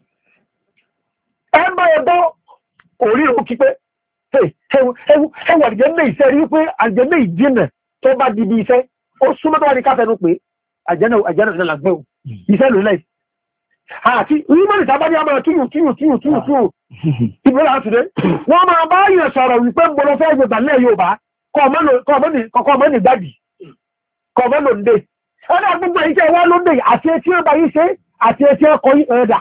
Ẹ ń bá ẹgbọ́ orí ìrò kí pé ẹwà àjẹ́mẹ́ ìṣẹ́ rí pé àjẹ́mẹ́ ìjìnà tó bá di bí iṣẹ́ ó súnmọ́ tó wá ní káfẹ́nu pé àjẹ́nà ìlànà gbẹ́ iṣẹ́ lò lẹ́yìn àti ìmọ̀lì tàbí àmọ́ túyù ìbúra àtúndé wọ́n máa bá yẹn sọ̀rọ̀ wípé ń bọ́lọ́ fẹ́ gbẹ̀gbà lẹ́ Yorùbá kọ̀ọ̀mọ́ ní gbàdì kọ̀ọ̀mọ́ ló ń dé ẹ̀dá gbogbo iṣẹ́ wá ló ń dé àti etí ọba yìí ṣe àti etí ọkọ̀ yìí ẹ̀dà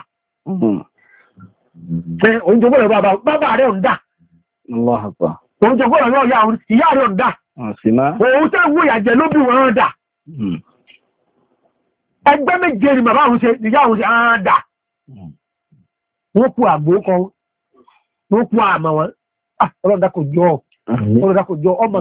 oúnjẹ gbọ́dọ̀ bàbá rẹ̀ ń dà oúnjẹ gbọ́dọ̀ náà ìyá rẹ̀ ń dà òun tẹ́ wú ìyàjẹ́ ló bí wọn dà ẹgbẹ́ méje ni bàbá àwọn ṣe ìyá àwọn ṣe àádà wọ́n kú àgbò kan wọ́n kú àmà wọn ọlọ́dà kò jọ ọmọ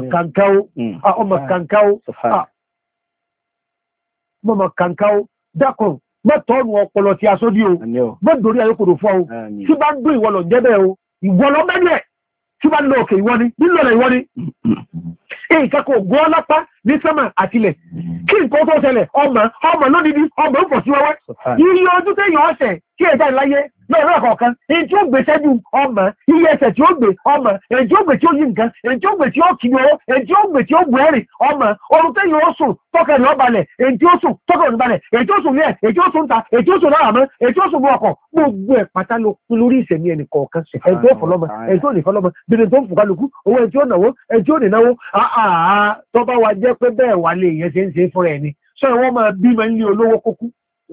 kankáó dákùn mẹ́tọ́ọ̀nù ọpọlọ tí a sódí o mẹ́dòrí ayókòrò fún o tí bá ń dún ìwọlọ̀ jẹ́bẹ̀ o ìwọlọ̀ mẹ́lẹ̀ tí bá ń lọ òkè ìwọ́ni nílọ̀lẹ̀ ìwọ́ni ìkẹ́kọ̀ọ́ gọ́ lápá ní sẹ́mà àtilẹ̀ kí nǹkan tó ṣẹlẹ̀ ọmọ lónìí ọmọ ń fọ̀ sí wẹ́wẹ́ iye ojú tẹ́yàn ọ̀sẹ̀ kí ẹ̀dá ìláyé lọ́rọ̀ kọ̀ọ̀kan èyí tí ó gbé sẹ́jú ọmọ iye ẹsẹ̀ tí ó gbé ọmọ èyí tí ó gbé tí ó yí nǹkan èyí tí ó gbé tí ó kìí owó èyí tí ó gbé tí ó bù ẹ̀rìn ọmọ orun tẹ́yàn ó sùn tọ́kẹ̀rẹ̀ ọbalẹ̀ èyí tí ó sùn tọ́kẹ̀rẹ̀ ọbalẹ̀ èyí tí ó sùn ní ẹ̀ èyí tí ó sùn ta èyí tí ó sùn lára mọ́ èyí tí ó sùn mú ọkọ̀ gbogbo ẹ̀ pátá ló pín lórí ìṣẹ̀mí ẹnì kọ̀ọ̀kan èyí tó fọlọ́mọ èyí tó ní fọlọ́mọ bìnrin tó ń fò kálukú owó èyí tí ó náwó èyí tí ó ní náwó tó bá wa jẹ́ pé bẹ́ẹ̀ wà lè yẹn ṣe ń ṣe fúnra ẹni sọ wọ́n máa bí máa ń lé olówó kókú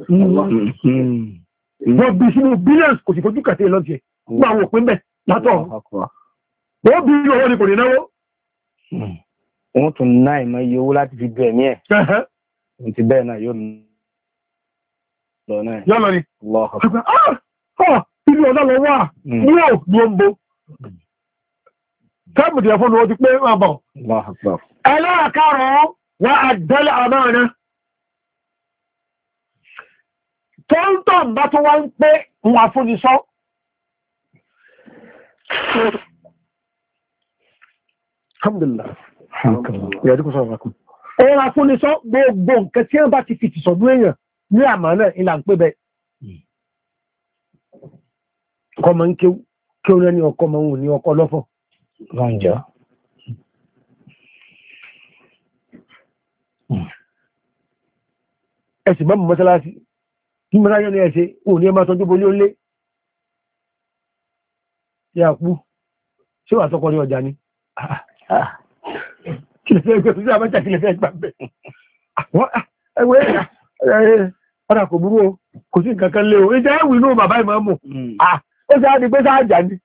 wọ́n bí sínú billions kò sì fojú kàtẹ́ lọ́jẹ́ gbọ́ àwọn òpin bẹ̀ látọ̀ wọ́n bí owó ni kò ní náwó. wọ́n tún ná ìmọ̀ iye owó láti fi bẹ̀ ẹ̀mí ẹ̀ ní ti bẹ́ẹ̀ náà yóò lọ náà. yọ́ lọ ni ilé ọ̀dọ́ lọ wà ní ògbóǹbo tábùdì ẹ̀fọ́nù ó ti pé máa bọ̀. ẹlẹ́ẹ̀kárùn-ún wọ́n àdẹ́lẹ̀ àmáàna tó ń tọ́ bá tó wá ń pé wọ́n àfúnisọ́ alhamdulillah ìyàdíkù sọ́rọ̀ rákùn ẹ̀rọ àfúnisọ́ gbogbo nǹkan tí wọ́n bá ti fi ti sọ̀dún èèyàn ní àmàna ìlà ń pé bẹ́ ọkọ̀ mọ́ ń kí ó rẹ́ ní ọkọ̀ mọ́ ní ọkọ̀ lọ́fọ̀ ránjọ́ ẹ̀sìn mọ́ mọ́sálásí kí mọ́ ráyọ́ ní ẹ̀ṣẹ́ ò ní ẹmà tọ́jú bolí ó lé yà kú ṣé wà tọ́kọ ní ọjà ní kí lè fẹ́ ẹgbẹ́ tó sí àmọ́jà kí lè fẹ́ ẹgbà bẹ̀ ẹwẹ́ ọ̀dà kò burú o kò sí nǹkan kan lé o ìjẹ́ ẹ̀wì inú bàbá ìmọ̀ mọ̀ ó sáà di pé sáà jà ní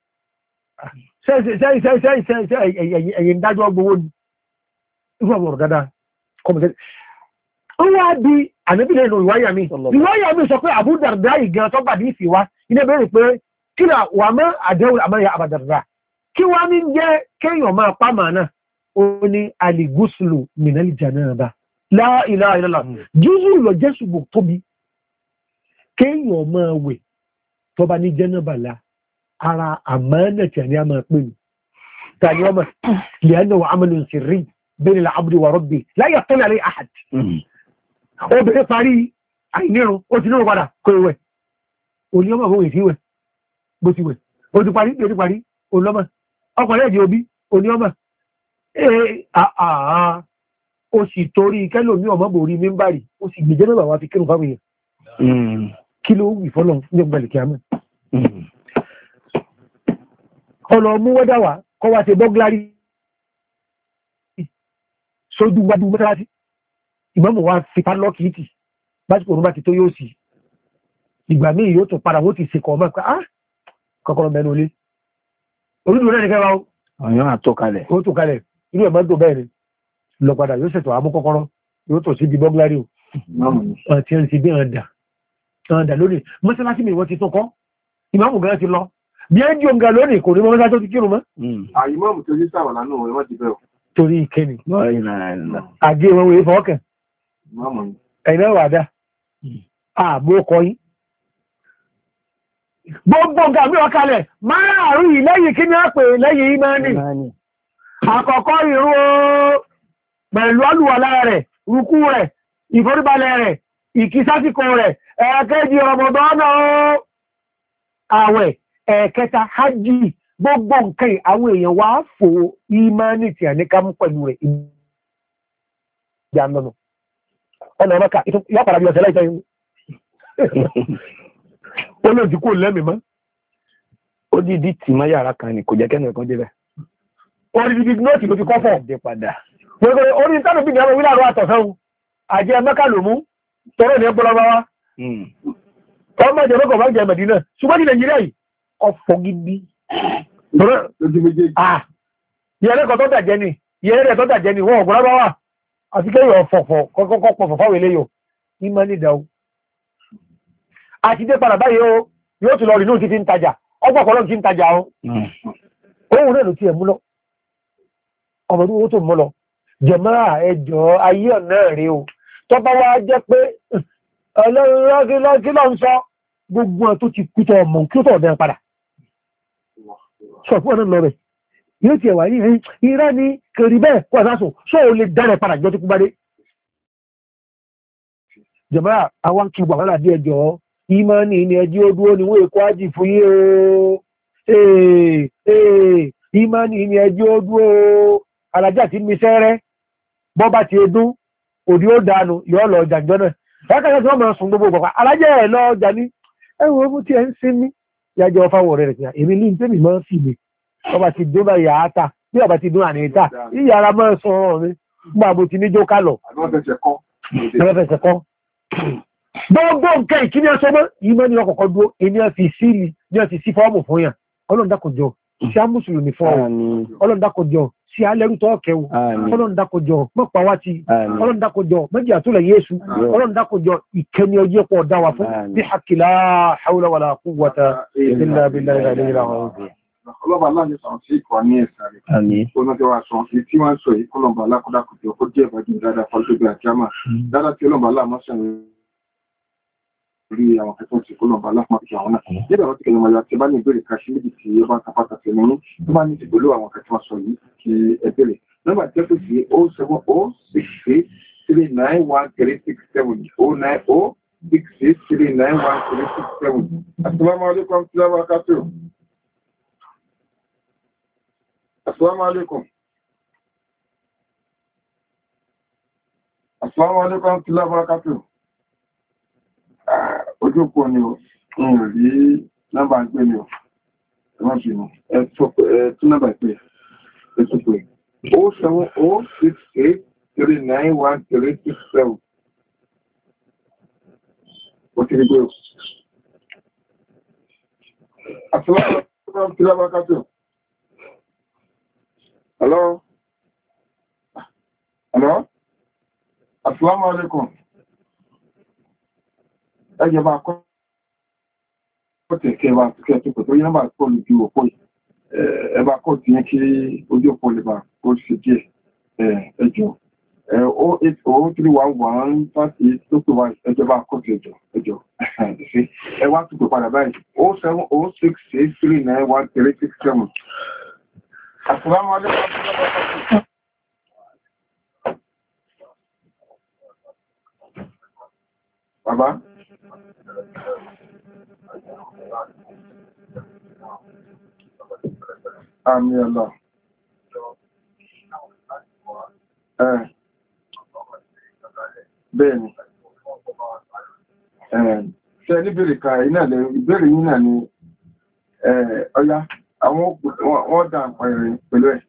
ẹ̀yìn dájọ́ gbowó ní ìfún àwọn ọ̀rọ̀ dáadáa kọmọ̀tẹ́ ó wá di ànábìlẹ̀ ìlú ìwáyà mi sọ pé Abu Darda ìgan tó gbà ní ìfìwá ilé bẹ̀rẹ̀ pé kí là wà mọ́ àdẹ́wò àmọ́ya Abu Darda kí wá ní jẹ́ kéèyàn máa pa màá náà ó ní alìgúsùlù minal janaba la ilaha illallah jùzù lọ jẹ́ ṣùgbọ́n tóbi kéèyàn máa wẹ̀ tó bá ní jẹ́nàbà la ara àmánà tí a ní a máa pè ní tàní ọmọ lẹ́yìn wa amalun sirri bayna al-abdi wa rabbi la yattali alayhi ahad obìnrin parí àìnírun ó ti nírun padà kó ìwẹ̀ òní ọmọ òun ìfíwẹ̀ bó ti wẹ̀ ó ti parí olọ́mọ ọkùnrin ẹ̀dì òbí òní ọmọ ó sì torí kẹ́lòmí ọmọ bòrí mímbàrí ó sì gbèjẹ́ náà wá fi kírun fáwọn èèyàn kí ló wì fọ́lọ̀ ní ọgbẹ̀lẹ̀ kìámẹ́ ọ̀nà mú wọ́dá wà kọ́ wá ṣe bọ́glárí sójú wájú mọ́sálásí ìmọ́mù wá fi pálọ́kì ìtì básìkò orúbá ti tó yóò sì ìgbà míì yóò tún padà wó ti ṣe kọ̀ ọmọ pé kọ́kọ́rọ́ mẹ́nu olé orílẹ̀ náà ní kẹwàá ọ̀yán àtọ́kalẹ̀ ó tó kalẹ̀ inú ẹ̀mọ́ tó bẹ́ẹ̀ ni lọ padà yóò ṣètò àmú kọ́kọ́rọ́ yóò tó sí di bọ́glárí o tí wọ́n ti bí ọ̀dà lónìí mọ́sálásí mi wọ́n ti tún kọ́ ìmọ́mù gan ti lọ bí ẹni jọ nga lónìí kò ní mọ́ mọ́sálásí tó ti kírun mọ́. àyímọ́mù tó yí sáwà lánàá ẹ̀ wọ́n ti bẹ̀rù. torí ìkẹ́ni àgé wọn wòye fọ́ọ̀kàn ẹ̀yìn náà wà dá àbó kọ yín gbogbo nǹkan mi ọ̀kalẹ̀ márùn-ún yìí lẹ́yìn kí ni a pè lẹ́yìn ìmánì àkọ́kọ́ ìrun pẹ̀lú àlùwàlá rẹ̀ rúkú rẹ̀ ìforíbalẹ̀ rẹ̀ ìkísásíkò rẹ̀ ẹ̀ẹ̀kejì Ramadan àwẹ̀ ẹ̀ẹ̀kẹta hajj gbogbo nǹkan àwọn èèyàn wá fò ìmánì tí a ní ká mú pẹ̀lú rẹ̀ ìjà nínú ọ̀nà ọmọkà yọ́ padà bí ọ̀sẹ̀ láìpẹ́ yìí ó lè dínkù lẹ́mìí mọ́. ó dídí tì mọ́ yàrá kan ni kò jẹ́ kẹ́nu ẹ̀kan débẹ̀. orí ibi nóòtì ló ti kọ́ fọ̀. dé padà. gbogbo orí tánù bí ní ọmọ wíláàrú àtọ̀sán àjẹ mẹ́kà ló mú tọrọ ní ẹgbọ́n lọ́wọ́ wá. ọmọ ìjọba kọ̀ bá jẹ Mẹ̀dínà ṣùgbọ́n ní Nàìjíríà yìí ọ̀fọ̀ gidi. yẹlẹ́kọ̀ tó dàjẹ́ ni yẹlẹ́ tó dàjẹ́ ni wọ́n ọ̀gbọ́n lọ́wọ́ wà àti kéèyàn ọ̀fọ̀fọ̀ kọ́kọ́ pọ̀ fọ́fọ́ wẹ̀lẹ́ yọ ní mọ́ ní ìdáwó. àti dé padà báyìí ó yóò tún lọ rí lóòtí fi ń tajà ọgbà kọlọ́ ti ń tajà ó. òun náà ló ti ẹ̀ mú lọ ọmọdé owó tó mú lọ jẹ̀mọ́ra ẹjọ́ ayé ọ̀nà rẹ̀ o tó bá wá jẹ́ pé ọlọ́run kí ló ń sọ gbogbo ẹ̀ tó ti kú tọ ọmọ kí ó tọ̀ ọ̀dẹ́ padà sọ fún ọ̀nà lọ rẹ̀ yóò ti ẹ̀wà yìí irá ní kèrì bẹ́ẹ̀ kó àsásùn sọ ò lè dára padà jọ tí kú bá dé jẹ̀mọ́ra àwọn kí wà ládé ẹjọ́ ìmánì ni ẹjí ó dúró ni wọ́n èkó ájì fún yí o ìmánì ni ẹjí ó dúró alájá ti mi sẹ́rẹ́ bọ́ bá ti edún òdí ó dànù yọ́ lọ jàǹjọ́ náà ẹ̀kẹ́kẹ́ tí wọ́n máa sùn gbogbo pàpà alájá ẹ̀ lọ jà ní ẹ̀wọ̀n mú tí ẹ ń sin ní yájọ́ fáwọ̀ rẹ̀ rẹ̀ èmi ní tẹ́mì máa ń fi mi ọba ti dún bá yà á ta bí ọba ti dún àní ìta yíyára máa sọ ọ̀rọ̀ mi gbà bó ti níjó ká lọ ẹ̀fẹ̀sẹ̀ kọ́ gbogbo nǹkan ìkíní ọsọ mọ́ yìí mọ́ ní ọkọ̀kọ́ dúró ènìyàn fi sí fọ́ọ̀mù fún yàn ọlọ́ndàkọjọ sí á mùsùlùmí fún ọ ọlọ́ndàkọjọ sí alẹ́rú tó kẹwù ọlọ́ndàkọjọ mọ́pa wá ti ọlọ́ndàkọjọ méjì àtúlẹ̀ yéṣu ọlọ́ndàkọjọ ìkẹni ọjọ́ pọ̀ dáwà fún bí hakila hawla wala quwwata illa billahi ìlànà ọlọ́ba aláàjọ sàn sí ìkọ̀ ní ẹ̀sà rẹ̀ olóńgbò wa sàn sí tí wọ́n ń sọ yìí kọ́lọ́ba alákọ̀dákọ̀jọ kó jẹ́ ìbàdàn dáadáa fọ́lọ́gbé àjámà dáadáa tí ọlọ́ba aláàmọ́sàn rí àwọn akẹ́kọ̀ọ́ tí kọ́lọ́ba aláàmọ́sàn àwọn náà nígbà wọ́n ti kẹ́lẹ́ mọ́lá tí bá ní ìbéèrè ká sí méjì tí ó bá ń tapá tàfẹ́ nínú tó bá ní ti pẹ̀lú àwọn akẹ́kọ̀ọ́ sọ yìí kí ẹ bèrè nọ́mbà tí ó pè sí 07068391367 Assalamu alaikum tí wọ́n bá ká tó. Assalamu alaikum. Assalamu alaikum tí lábára kátó. Ojú pọ̀ ni ó, ń rí nọ́mbà ìpé ni ó. Ẹmọ́ sí ni, tún nọ́mbà ìpé, ẹ̀tù pé. 07068391367. Ó ti rí pé ó. Assalamu alaikum tí lábára kátó. Hello? Hello? Assalamu alaikum. Ẹjẹ́ bá kọ́ tẹ̀kẹ́ bá tẹ̀kẹ́ tó kò tó yí nọ́mbà pọ̀ lè ju òpó ẹbá kọ́ tí yẹn kí ojú òpó lè bá kó ṣe díẹ̀ ẹjọ́ 0803113 tó pè wá ẹjọ́ bá kọ́ tí ẹjọ́ ẹwà tó pè padà báyìí 07068391367. Assalamu alaikum. Baba. Àmín Allah. Bẹ́ẹ̀ni. Ṣé ní bèèrè ka iná lẹ ìbéèrè yín náà ni ọya àwọn wọ́n dá àpá ìrìn pẹ̀lú ẹ̀.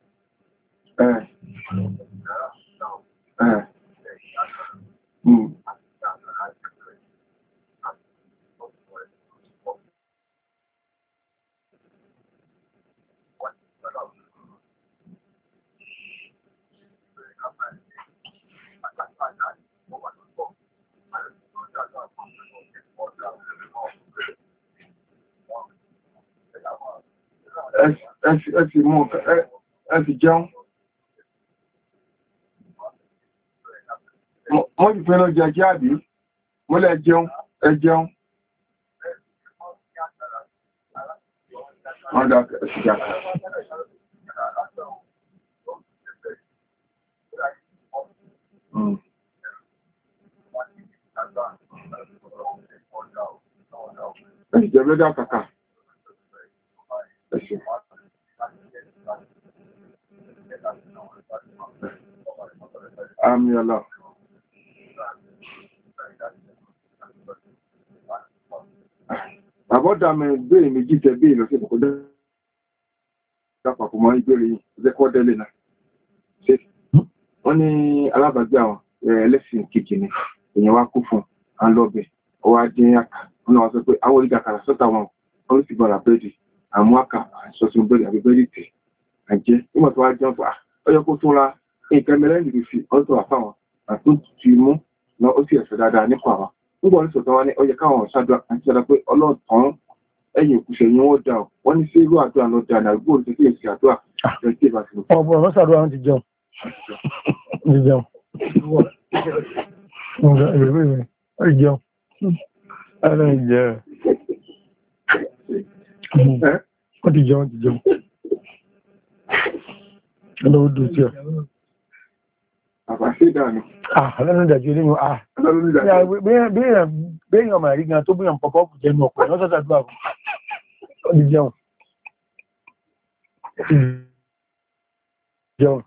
Ẹ sì mú ẹ sì jẹun. Wọ́n ti fẹ́ lọ jẹ kí àbí? Mo lẹ jẹun, ẹ jẹun. Wọ́n dá ẹ̀sì jà. Ẹ sì jẹ bẹ́dà kàkà. Ẹ̀sì. Àmín Allah. àbọ̀dà mi béèrè méjì tẹ béèrè lọ sí ìbùkún dápapọ̀ mọ́ ìbéèrè yìí jẹ́kọ́ délé náà ṣe wọ́n ní alábàágbé àwọn ẹlẹ́sìn kejì ni èèyàn wá kú fún un lọ́bẹ̀ ọwọ́ adé àkà wọn náà wá sọ pé àwọn oríga kàrà sọ́tà wọn wọ́n sì gbọ́dọ̀ bẹ́ẹ̀dì àmú àkà àìsọ́sùn bẹ́ẹ̀dì àbí bẹ́ẹ̀dì tẹ̀ àjẹ́ nígbà tó wá jẹun fún ọyọ kó tún ra nǹkan mẹ́lẹ́ndì lè fi ọ́n tó wà fáwọn àtúntì mú lọ ó sì ẹ̀sẹ̀ dáadáa nípa àwọn nígbà orí sọ̀tọ̀ wọn ní ọyẹ káwọn ṣáàdúrà àti ṣáàdúrà pé ọlọ́ọ̀tàn ẹ̀yìn òkúṣẹ̀ yín wọ́n dà wọ́n ní sí irú àdúrà lọ dà náà gbóòrò tó kéèsì àdúrà ẹ̀ tí ìbá ti lò. ọ̀pọ̀ ọ̀rọ̀ ṣàdúrà wọn ti jẹun ti jẹun jẹun ara ìjẹ́ wọ́n ti jẹun ti jẹun ọlọ́wọ́ dùn sí ọ. àbáṣe dànù. ọlọ́run ìdàjú nínú béèyàn ọmọ àrí gan tó béèyàn pọ̀pọ̀ kù jẹnu ọ̀pọ̀ ẹ̀ lọ́sọ̀tà àdúrà fún ọ ti jẹun jẹun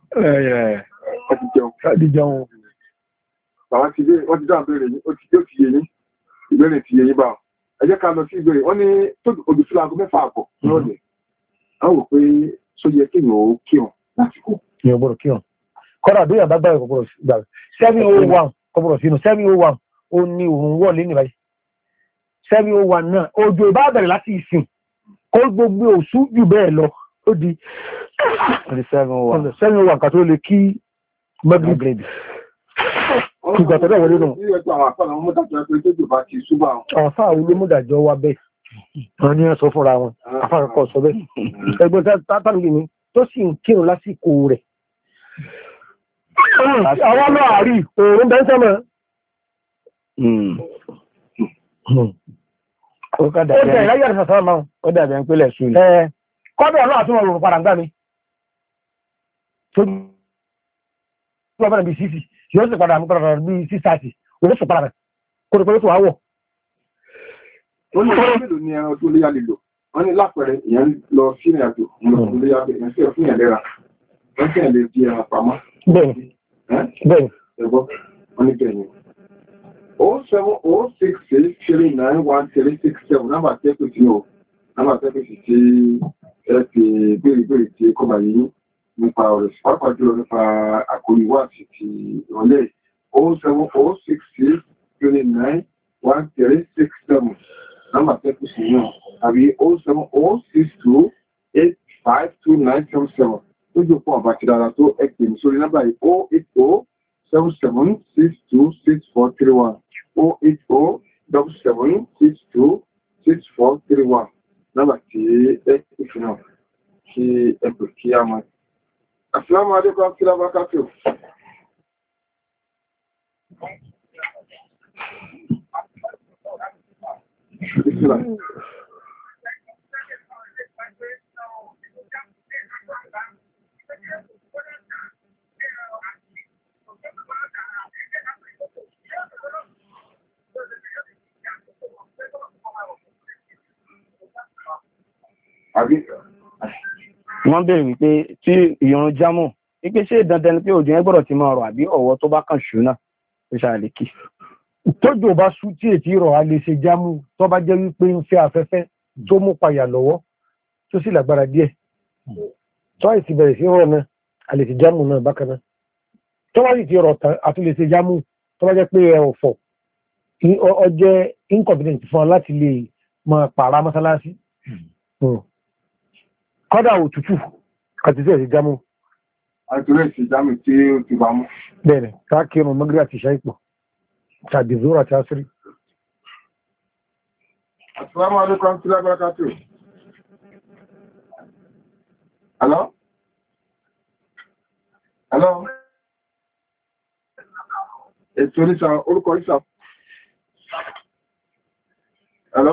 ti jẹun. bàbá ti dé wọ́n ti dá àbẹ̀rẹ̀ yìí ó ti yé yín ìbéèrè ti yé yín bá ẹ jẹ́ ká lọ sí ìbéèrè wọ́n ní tó òdùsílẹ̀ aago 6 àbọ̀ lọ́ọ̀dẹ̀ wọ́n wò pé sóyẹ kéèyàn ó kírun lásìkò. ìyẹn gbọ́dọ̀ kírun kọ́dà bí yàrá gbàgbé kòkòrò gbàgbé 701 kòkòrò sínú 701 ó ní òun wọlé ní báyìí 701 náà òjò ìbá bẹ̀rẹ̀ láti ìsìn kó gbogbo òṣù jù bẹ́ẹ̀ lọ ó di 701 kà tó lè kí mẹ́gbẹ̀rẹ̀ kìgbà tọ́lẹ̀ wọlé nù. àwọn afáà wo ló mú ìdájọ́ wá bẹ́ẹ̀ wọ́n ní sọ fúnra wọn afáà kọ́ sọ bẹ́ẹ̀ ẹgbẹ́ tátàlù ni tó sì ń kírun lásìkò rẹ̀. àwọn ọmọ àárí òun bẹ́ẹ̀ sẹ́mọ̀. ó bẹ̀rẹ̀ láyé àti sàtàrà máa ó dàbí ẹni pẹ́lẹ̀ sùn. kọ́dọ̀ ọlọ́run àti wọn rò padà ń gbà mí. tó gbọ́ bẹ́ẹ̀ bí sísì yóò sì padà mú padà bí 6:30 òun sì padà kórókóró tó wá wọ̀. ó ní ọjọ́ mélòó ni ẹran tó léyà lè lò wọ́n ní lápẹẹrẹ ìyẹn lọ sí ìrìn àjò tó léyà bẹ̀rẹ̀ sí ẹ̀fún ìyẹn lẹ́ra wọ́n sì lè di ẹran pamọ́. bẹ́ẹ̀ni ẹ̀gbọ́n wọ́n ní bẹ́ẹ̀ ni 07066391367 nọ́mbà tẹ́pẹ̀ tí ó nọ́mbà tẹ́pẹ̀ sí tí ẹ ti béèrè tí kò bá yìí nípa ọ̀rọ̀ pàápàá jùlọ nípa àkórí wà sí ti ìrọ̀lẹ́ 07066391367 nọ́mbà tẹ́pẹ̀ sí náà àbí 07062852977 lójú pọ̀ àbá ti dára tó ẹgbẹ̀ ní sórí nọ́mbà yìí 08077626431 08077626431 nọ́mbà tí ẹgbẹ̀ fi náà kí ẹgbẹ̀ kí á máa. Assalamu alaikum warahmatullahi wabarakatuh. Bismillah. Wọ́n bèèrè wípé tí ìyọrun jámù wípé ṣé dandan ni pé òjò yẹn gbọ́dọ̀ ti máa rọ̀ àbí ọ̀wọ́ tó bá kàn ṣù náà ó ṣàlè kí. tójò bá sú tí ètí rọ̀ a lè ṣe jámù tó bá jẹ́ wípé ń fẹ́ afẹ́fẹ́ tó mú payà lọ́wọ́ tó sì lágbára díẹ̀ tó àìsí bẹ̀rẹ̀ sí rọ̀ náà a lè ṣe jámù náà bákan náà tó bá sì ti rọ̀ tán a tún lè ṣe jámù tó bá jẹ́ pé ẹ ọ̀fọ̀ ọjẹ́ inconvenient fún ọ láti lè máa pààrà mọ́sálásí kọ́dà òtútù àti sí ẹ̀sì jámù. àtúrẹ́ ìsì jámù tí ó ti bá mú. bẹ́ẹ̀ni káàkiri mọ́gírí àti ṣáìpọ̀ tàbí zoro àti asiri. Assalamu alaikum warahmatullahi wabarakatuh. Hello? Hello? Ètò oníṣà orúkọ ìṣà. Hello?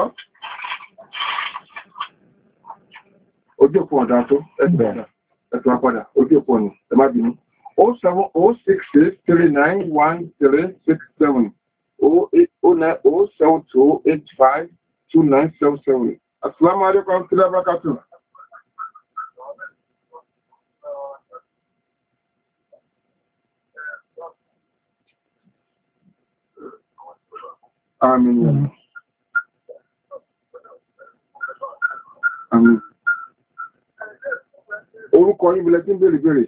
Ojú òpó ọ̀dá tó ẹ̀tọ́ àpàdà ojú òpó ọ̀nà ẹ má bínú 07066391367 07028529977. Assalamu alaikum warahmatullahi wabarakatuh. Àmín. Orúkọ yín bilẹ̀ tí ń béèrè.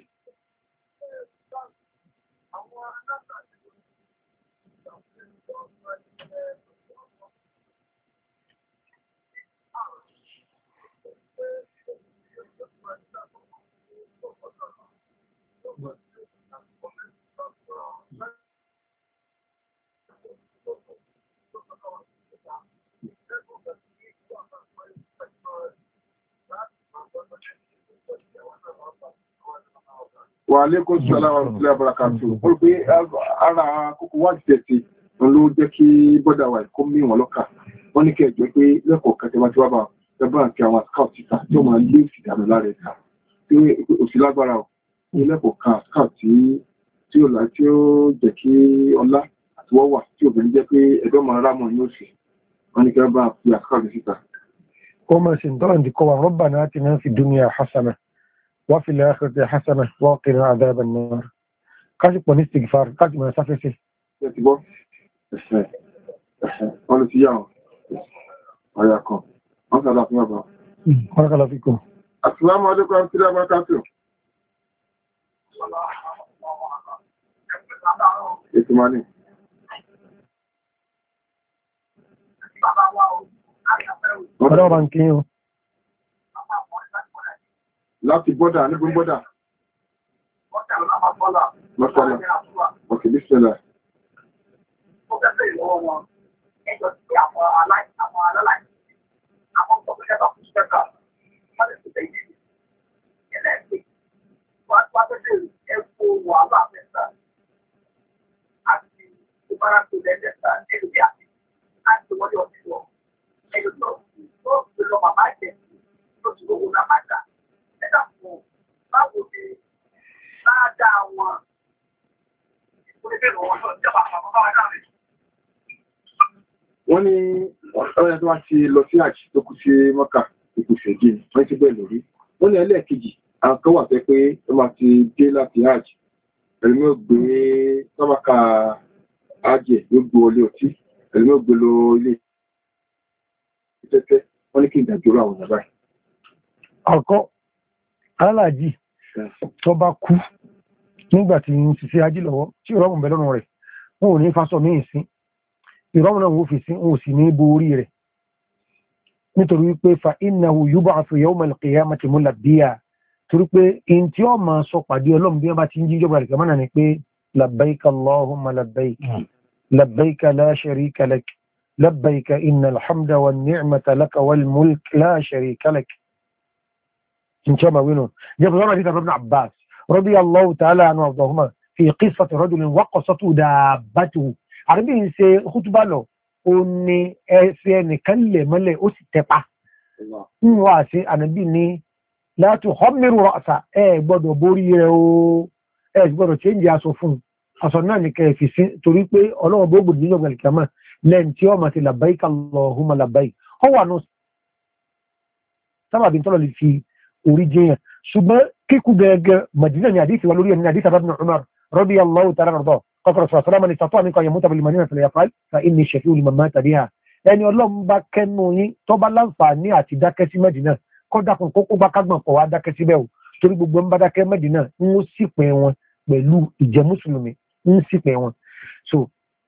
Wa alaikum salaam wa rahmatullahi wa barakatuh. Ó pé ara kókó wá jẹ̀tì ló jẹ́ kí bọ́dà wà kó mí wọn lọ́kà. Wọ́n ní kẹ́ẹ̀jọ́ pé lẹ́kọ̀ọ́ kẹtẹ́wá tí wá bá ẹgbẹ́ àti àwọn scout títà tí ó máa lé ìsìdánù lára ẹ̀ka. Tí ó sì lágbára ò ní lẹ́kọ̀ọ́ kan scout tí ó jẹ́ kí ọlá àti wọ́wà tí obìnrin jẹ́ pé ẹgbẹ́ máa rámọ̀ ní òsì. Wọ́n ní kẹ́ẹ̀ bá fi scout títà. Ó máa ṣe ń tọ́lá ní kọ́wà Rabbana atina fid dunya hasana. وفي الآخرة حسنة وقنا عذاب النار كاشف ونستغفار كاشف من سافسي يتبو قالوا فيها وياكم أنت فيها بارك الله فيكم السلام عليكم ورحمة الله وبركاته اسمعني Ọ̀rọ̀ báńkì yóò. Láti bọ́dà níbi bọ́dà. Mọ́sálà. Ok, bísílẹ̀. Ó fẹ́ ìlọ́wọ́ wọn. Ẹjọ́ sí àwọn aláìsí. Àwọn tó fẹ́ bá fún ṣẹ́kà. Wọ́n lè fi tẹ̀yìn sí. Ẹlẹ́ẹ̀kẹ́. Wọ́n fẹ́ ẹ̀kọ́ wàhálà mẹ́ta. Àti ìbárakò lẹ́lẹ́ta nínú bí àti láti wọlé ọtí lọ. Ẹjọ́ tó fi lọ bàbá jẹ tó ti lówó náà máa dà. Báwo ni dáadáa wọn wọ́n ní ọ̀rẹ́ tó wá ti lọ sí àjì tó kú sí mọ́kà ìpòsè jí wọ́n ti bẹ́ẹ̀ lórí wọ́n ní ẹlẹ́ẹ̀kejì àwọn kan wà pé wọ́n máa ti dé láti àjì ẹ̀lùmí ò gbé sábàkà àjì yóò gbó olé ọtí ẹ̀lùmí ò gbé lọ ilé tẹ́tẹ́ wọ́n ní kí n dàjọ́rọ̀ àwọn ìjọba yìí. Àkọ́ alálàájì tó bá kú nígbàtí ń ṣiṣẹ́ ají lọ́wọ́ tí ìrọ́mù bẹ̀ lọ́rùn rẹ̀ wọn ò ní fásọ míì sí ìrọ́mù náà wó fi sí wọn ò sì ní borí rẹ̀ nítorí wípé fa innahu yub'athu yawma al-qiyamati mulabbiya torí pé in tí ó máa sọ pàdé ọlọ́run bí wọ́n bá ti ń jíjọba rẹ̀ kẹ́mọ́nà ni pé labbaik allahumma labbaik labbaik la sharika lak labbaik innal hamda wan ni'mata laka wal mulk la sharika lak in tí ó máa wínú jẹ́ fún ọ̀rọ̀ ibn Abbas radiyallahu ta'ala anhu àwọ̀dọ̀húnmá fi qissati rajulin waqqasatu dabbatuhu àríbí ń ṣe khutbah lọ ó ní ẹsẹ̀ nìkan lè mọ́lẹ̀ ó sì tẹpa ń wá sí ànábì ní la tuhammiru ra'sa ẹ gbọ́dọ̀ borí rẹ̀ o ẹ gbọ́dọ̀ change aṣọ fún aṣọ náà ní kẹfì sí torí pé ọlọ́wọ́ gbogbo nínú ọgbà ìkàmà lẹ́yìn tí ó máa ti labbaik allahumma labbaik ọ wà nù sábàbí tọ́lọ̀ lè fi orí jẹyàn ṣùgbọ́n kíkú gẹ́gẹ́ Madina ni àdíṣì wà lórí ẹni àdíṣì Ibn Umar radiyallahu ta'ala anhu kọkọrọ sọ̀rọ̀ sọ́lá mani sàtọ́ àníkọ̀ yẹ mútàbí limanina tẹ̀lé yàfàl fa inni shafi'u liman mata biha ẹni ọlọ́run bá kẹ́nu yín tó bá láǹfààní àti dákẹ́ sí Madina kọ́ dákun kó bá kágbọ̀n pọ̀ wá dákẹ́ síbẹ̀ o torí gbogbo ń bá dákẹ́ Madina ń ó sì pẹ́ wọn pẹ̀lú ìjẹ́ mùsùlùmí ń sì pẹ́ wọn so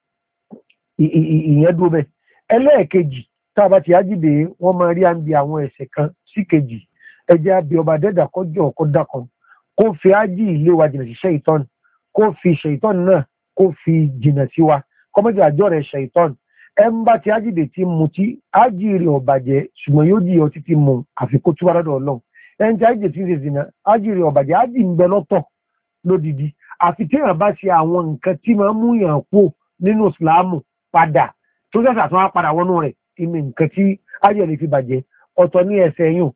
ìyẹn dúró bẹ́ẹ̀ ẹlẹ́ẹ̀kejì tá a bá ti ájídé wọ́n máa rí àǹbí àwọn ẹ̀ṣẹ̀ kan sí kejì ẹjẹ́ àbí ọba dẹ́dà kọjọ́ ọkọ̀ dákan kó fi ájì ilé wa jìnà sí ṣẹ̀ìtọ́n kó fi ṣẹ̀ìtọ́n náà kó fi jìnà sí wa kọ́mọ́jì àjọ rẹ̀ ṣẹ̀ìtọ́n ẹ ń bá ti ájìdè tí mu tí ájì rẹ̀ ọ̀bàjẹ́ ṣùgbọ́n yóò di ọtí ti mu àfikún tí wàá lọ́dọ̀ ọlọ́run ẹ ń tí ájìdè tí ń ṣe zìnà ájì rẹ̀ ọ̀bàjẹ́ ájì ń bẹ lọ́tọ̀ lódìdí àfi tí èèyàn bá ṣe àwọn nǹkan tí máa ń mú yàn kú nínú ìsìláàmù padà tó sẹ́sà tó wá padà wọnú rẹ̀ ìmì nǹkan tí ájì rẹ̀ fi bàjẹ́ ọ̀tọ̀ ní ẹsẹ̀ yùn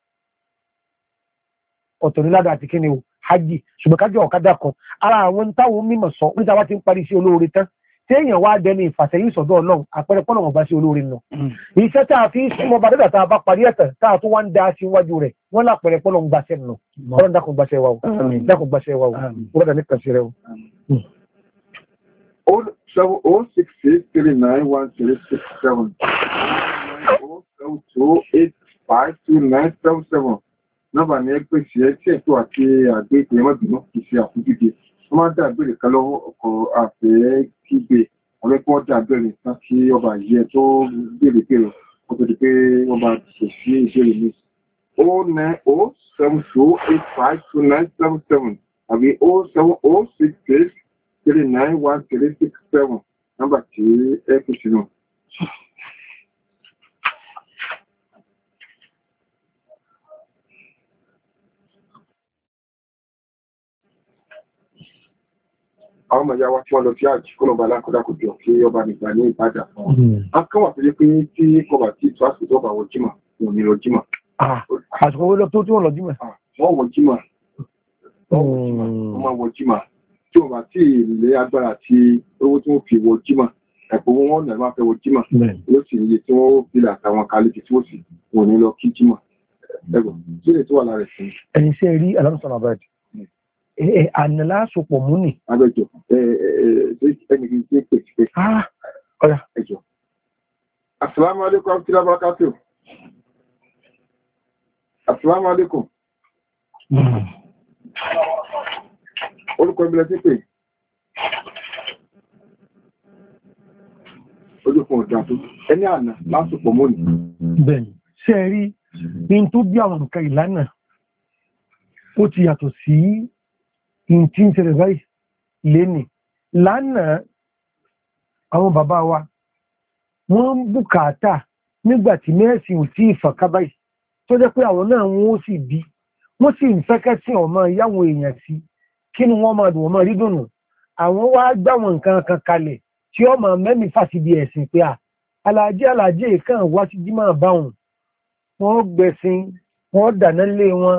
ọ̀tọ̀ ní ládàá àti kíni o hajj ṣùgbọ́n kájọ ọ̀kadà kan ara àwọn táwọn mímọ̀ sọ níta wá ti ń parí sí olóore tán tí èèyàn wá dẹni ìfàsẹ́yìn sọ̀dọ̀ ọlọ́run àpẹẹrẹ pọ́nà wọn bá sí olóore nù. iṣẹ́ tá a fi ń súnmọ́ bá dẹ́dà tá a bá parí ẹ̀tàn tá a tún wá ń dá sí iwájú rẹ̀ wọ́n lápẹẹrẹ pọ́nà ń gbàṣẹ́ nù ọlọ́run dákun gbàṣẹ́ wa o dákun gbàṣẹ́ wa o wọ́n dà ní kàṣẹ́ rẹ o. 076639137 072 52977 nọ́mbà ní ẹgbẹ́ sí ẹ tí ẹ̀tọ́ àti àgbé ìpè mọ́bìnú kì í ṣe àfojúde wọ́n máa ń dá ìbéèrè kan lọ́wọ́ ọkọ̀ àfẹ́ kígbe ọ̀rẹ́ kí wọ́n dá ìbéèrè tán kí ọba yẹ tó béèrè béèrè kó tó di pé wọ́n bá ṣe sí ìbéèrè mi 09072852977 àbí 07066391367 nọ́mbà tí ẹ kò sí náà. Àwọn ọmọ ìyá wa tí wọ́n lọ sí àjì kó lọ́ba alákọ̀dákọ̀jọ kí ọba nìgbà ní ìbàdàn fún wọn. A kàn wà tó yẹ pé tí kọba tí tó àsìkò tó bá wọ jímọ̀ wọn ni lọ jímọ̀. Àsìkò owó lọ tó tí wọ́n lọ jímọ̀. Wọ́n wọ jímọ̀. Wọ́n máa wọ jímọ̀. Tí wọ́n bá tí ilé agbára àti owó tí wọ́n fi wọ jímọ̀ ẹ̀pọ̀ wọn náà máa fẹ́ wọ jímọ̀. Yóò sì iye tí wọ́n fi àtàwọn kálíkì tí wọ́n sì wọ̀ ní lọ kí jímọ̀. Ẹ̀gbọ́n kí ni tó wà lára ẹ̀sìn? Ẹni ṣe rí alámùsọ̀nà àbáyé. Ànàlá sopọ̀ mú nì. Abẹ́jọ ẹni kí n ṣe pèsè. Ọ̀yà. Ẹjọ. Assalamu alaikum warahmatullahi wabarakatuh. Assalamu alaikum. Orúkọ ìbílẹ̀ tí pè. Ojú fún ọ̀dá tó. Ẹni àná lásopọ̀ mú nì. Bẹ́ẹ̀ni, ṣe rí ní tó bí àwọn nǹkan ìlànà ó ti yàtọ̀ sí ìntí ń ṣẹlẹ̀ báyìí lénìí lánàá àwọn bàbá wa wọ́n ń bùkátà nígbàtí mẹ́sìn ò tí ìfàká báyìí tó jẹ́ pé àwọn náà wọ́n sì bí wọ́n sì ń fẹ́kẹ́ sí ọmọ ìyáwọn èèyàn sí kí ni wọ́n máa dùn wọ́n máa rí dùnù àwọn wá gbáwọn nǹkan kan kalẹ̀ tí ó máa mẹ́mí fásitì ẹ̀sìn pé alájẹ́ kan wá sí jímọ̀ báwọn wọ́n gbẹ̀sìn wọ́n dáná lé wọn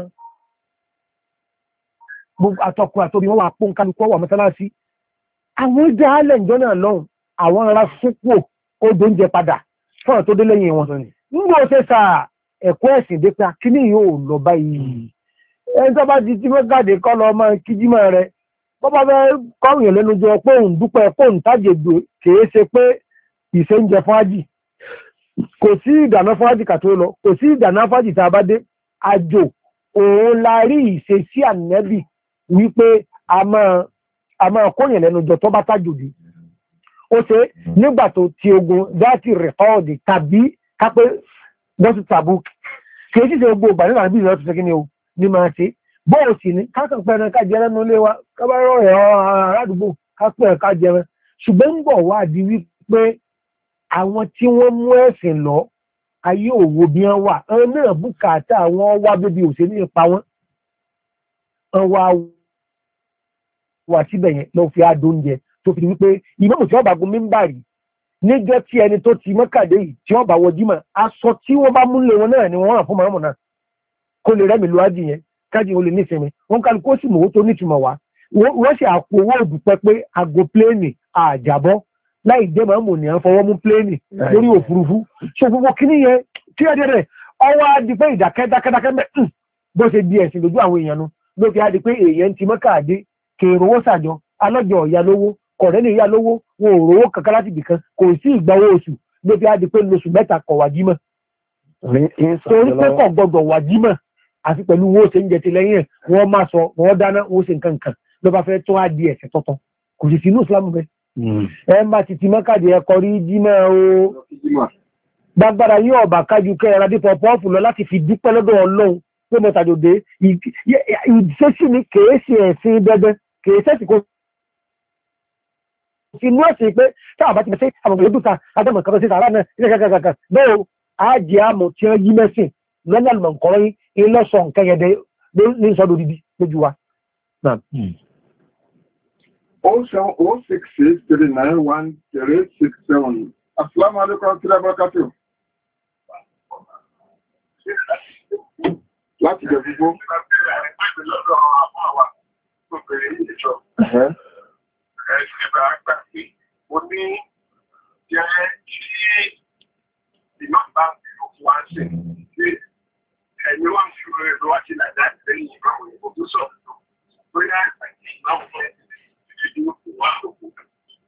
gbogbo àtọkùn àtòbí wọ́n wà pọ́n kálukọ́ wà mọ́sálásí àwọn ìjà alẹ́ ìjọ náà lọ́hùn àwọn ará súpò ó dóúnjẹ padà fọ́nà tó dé lẹ́yìn wọn nígbà ó ṣe sà ẹ̀kọ́ ẹ̀sìn dé pé akíní yóò lọ báyìí ẹni tó bá di tí mẹ́gàdé kọ́ lọ ọmọ kíjímọ̀ rẹ bọ́ bá fẹ́ kọ́rùn lẹ́nu jọ pé òun dúpẹ́ pé òun tájègbè kìí ṣe pé ìṣe ń jẹ fún ájì kò sí ìdáná fún ájì kàtó lọ kò sí ìdáná fún ájì tá a bá dé àjò òun la rí ìṣe sí ànẹ́bì wípé a máa kóyàn lẹ́nu jọ tó bá tájòdì ó ṣe nígbà tó ti ogun dáàtì rẹ̀kọ́ọ̀dì tàbí kápẹ́ bọ́sù tàbú kìí sì ṣe gbogbo ìgbà nígbà níbi ìrọ̀ tó ṣe kí ni o ní máa ṣe bóò sì ní kákan pẹ́ẹ́rẹ́ ká jẹrẹ nínú ilé wa kábàárọ̀ ẹ̀ aládùúgbò kápẹ́ ká jẹrẹ ṣùgbọ́n ń bọ̀ wá di wípé àwọn tí wọ́n mú ẹ̀sìn lọ ayé òwò bí wọ́n wà ẹ̀ náà bùkátà àwọn wá bíbi òṣèlú ipa wọn wà síbẹ̀ yẹn lọ fi adó oúnjẹ tó fi wípé ìmọ̀mù tí wọ́n bá gun mímbàrí níjọ́ tí ẹni tó ti mọ́kàdé yìí tí wọ́n bá wọ jímọ̀ aṣọ tí wọ́n bá múlé wọn náà ni wọ́n rà fún màmú náà kó lè rẹ́mi lu ájì yẹn kájí wọn lè nífẹ̀ẹ́ wọ́n kálukú kó sì mọ̀wó tó nítumọ̀ wá wọ́n sì àpò owó òdùpẹ́ pé àgọ́ pléènì àjàbọ́ láì jẹ́ màmú ní à ń fọwọ́ mú pléènì lórí òfurufú ṣe gbogbo kíní yẹn tí ẹ dẹ́rẹ̀ ọwọ́ á di pé ìdákẹ́dákẹ́dákẹ́ bó ṣe di ẹ̀sìn lójú àwọn èèyàn nu ló fi á di pé èèyàn ti mọ́kàdé kèrò owó sàjọ alọ́jọ ìyá lówó kọ̀rẹ́ lè yá lówó wọn ò rówó kankan láti bìkan kò sí ìgbàwó oṣù ló fi á di pé lóṣù mẹ́ta kọ̀ wá jímọ̀ torí pé kọ̀ gbọdọ̀ wá jímọ̀ àti pẹ̀lú owó ṣe ń jẹ ti lẹ́yìn ẹ̀ wọ́n máa sọ wọ́n dáná wọ́n ṣe nǹkan kan ló bá fẹ́ tó á di ẹ̀sẹ̀ tọ̀tọ̀ kò sì sínú ìsìlámù bẹ́ẹ̀ ẹ ń bá ti ti mọ́kàdé ẹ̀kọ́ rí jímọ̀ o gbàgbára yóò ọ̀bà kájú kẹ́ ẹ̀rọ dípọ̀ pọ́ọ̀fù lọ láti fi dúpẹ́ lọ́dọ̀ Ọlọ́run pé mo tàjòdè ìṣesí ni kèé ṣe ẹ̀sìn bẹ́bẹ́ kèé sẹ́sì kó fi mú ẹ̀sìn pé táwọn bá ti bẹ̀ sí àwọn ọmọ ìdúta adámọ̀ kan sí sàárà náà ilé kàkàkàkà bẹ́ẹ̀ àjẹ́ àmọ̀ tí wọ́n yí mẹ́sìn lọ́nà àlùmọ̀ nǹkan yín ilọ́sọ̀ nǹkan yẹn ní sọ́dọ̀ dídí lójú wa. 07066391367. Assalamu alaikum warahmatullahi wabarakatuh. Láti jẹ gbogbo. Mo ní jẹ́ tí ìmọ̀ bá ń fi òkú wá sí pé ẹ̀mí wà ń fi rẹ̀ lọ́wọ́ sí nàìjíríà lẹ́yìn ìgbà òyìnbó tó sọ bóyá àti ìgbà òyìnbó ìdí òkú wá òkú.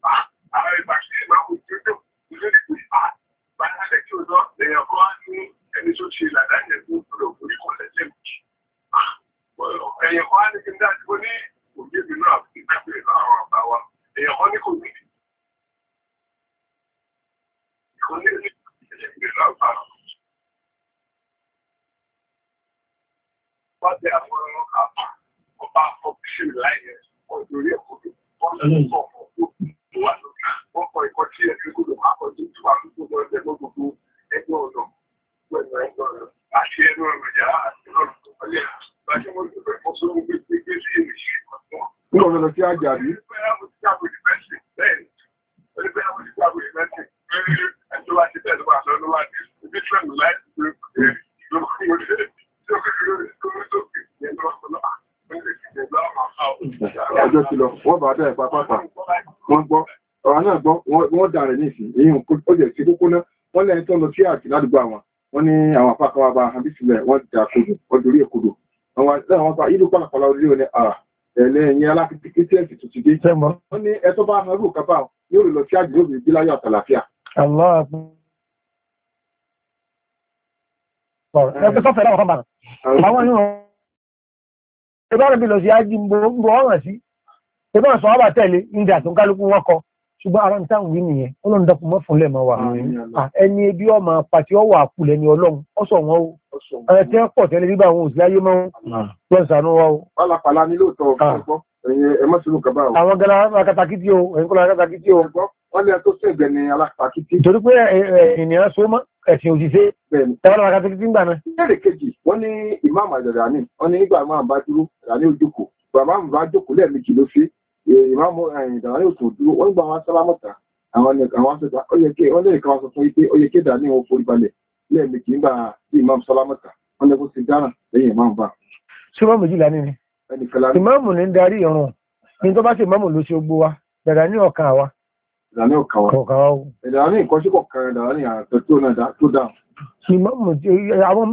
Àwọn ìgbà tí ìgbà òyìnbó tó lórí ìgbà bá ń lẹ̀ tí ó lọ èèyàn kan ní ẹni tó ṣe ìlànà yẹn tó gbọdọ̀ orí kan lẹ́sẹ̀ méjì. Ẹ̀yìn kan á ní kí n dájú pé ní òbí mi náà ti gbàgbé àwọn àbá wa. Èèyàn kan ní kò ní. Kò ní ní ìgbésẹ̀ àbá. Wọ́n ti àwọn ọba ọ̀bíṣẹ́ láyé ọdún orí ẹ̀kọ́ tó wọ́n sọ fún wa lókè. Wọ́n kọ ìkọ́ tí ẹ̀sìn kúrò máa kọ́ tó tí wà gbogbo ẹgbẹ́ gbogbo ẹgbẹ́ ọ̀nà pẹ̀lú ẹgbẹ́ ọ̀nà àti ẹnu ọ̀rọ̀ ìjà àti ọ̀rọ̀ tó wọlé. Báṣẹ́ mo ti fẹ́ fọ́ sórí gbé sí èmi ṣe ìmọ̀. Ní ọ̀nà lọ sí àjà rí. Ọjọ́ ti lọ, wọ́n bá dá ẹ̀pá pápá, wọ́n gbọ́, ọ̀rọ̀ náà gbọ́, wọ́n dà rẹ̀ ní ìsìn, èyí ó jẹ́ sí kókó náà, wọ́n lẹ́yìn tó lọ sí àti ládùúgbò àwọn, wọ́n ní àwọn apá kan wá bá àbí sílẹ̀, wọ́n jà kodò, wọ́n dorí èkodò. Àwọn apá ìlú pàlàpàlà orí ò ní ẹ̀lẹ́yìn alákìtìkì tí ẹ̀sì tuntun dé. Wọ́n ní ẹ̀tọ́ bá hàn rú kápá yóò lọ sí àjò òbí bí láyọ̀ àtàlàfíà. Ẹgbẹ́ sọ́fẹ̀ẹ́ láwọn ọmọ àwọn yóò ẹgbẹ́ rẹ̀ bí lọ sí ájí mbọ̀ ọ̀rọ̀ sí ẹgbẹ́ sọ ọ́bà tẹ̀lé ìdí tó kálukú wọ́n kọ ṣùgbọ́n ara nǹkan wí nìyẹn ọlọ́run dẹ́kun mọ́ fúnlẹ̀ mọ́ wa ẹni ebi ọmọ pàtí ọwọ́ àkùlẹ̀ ni ọlọ́run ọ̀sọ̀ wọn o ẹ̀ tí wọ́n pọ̀ tẹ́lẹ̀ bíbá àwọn òsì láyé mọ́ wọn sànú wa o. Pálapàla ni lóòótọ́ ọ̀gbọ́n ẹ mọ́ sínú kaba o. Àwọn gẹ́lá akatakítí o ẹ̀yìn kọ́lá akatakítí o. Wọ́n lé tó sẹ́gbẹ̀ ni alákatakítí. Torí pé ènìyàn so mọ́ ẹ̀sìn òṣìṣẹ́ ẹ̀wọ́n akatakítí ń gbà náà. Ìbéèrè kejì wọ́n ní ìmáàmù àdàdàní wọ́n ní nígbà máa bá dúró ìdàní òjòkó bàbá mi bá jókòó lẹ́ẹ̀mejì ló fi ìmáàmù ìdàní òtò dúró wọ́n gbà wọn sálámọ̀tà àwọn sọ̀tà ó yẹ kí wọ́n lè kàn sọ fún yí pé ó yẹ kí ìdàní òun forí balẹ̀ lẹ́ẹ̀mejì nígbà tí ìmáàmù sálámọ̀tà wọ́n lè kó ti dáná lẹ́yìn ìmáàmù bá. Ṣé wọ́n méjìlá ní ni? Ìmáàmù ní ń darí ìrun ní tó bá ṣe ìmáàmù ló ṣe gbó wa dàdà ní ọ̀kan àwa. Ìdàní ọ̀kan wa. Ìdàní ìkọ́síkọ̀ kan ìdàní àtọ̀ tó dáhùn. Ìmáàmù àwọn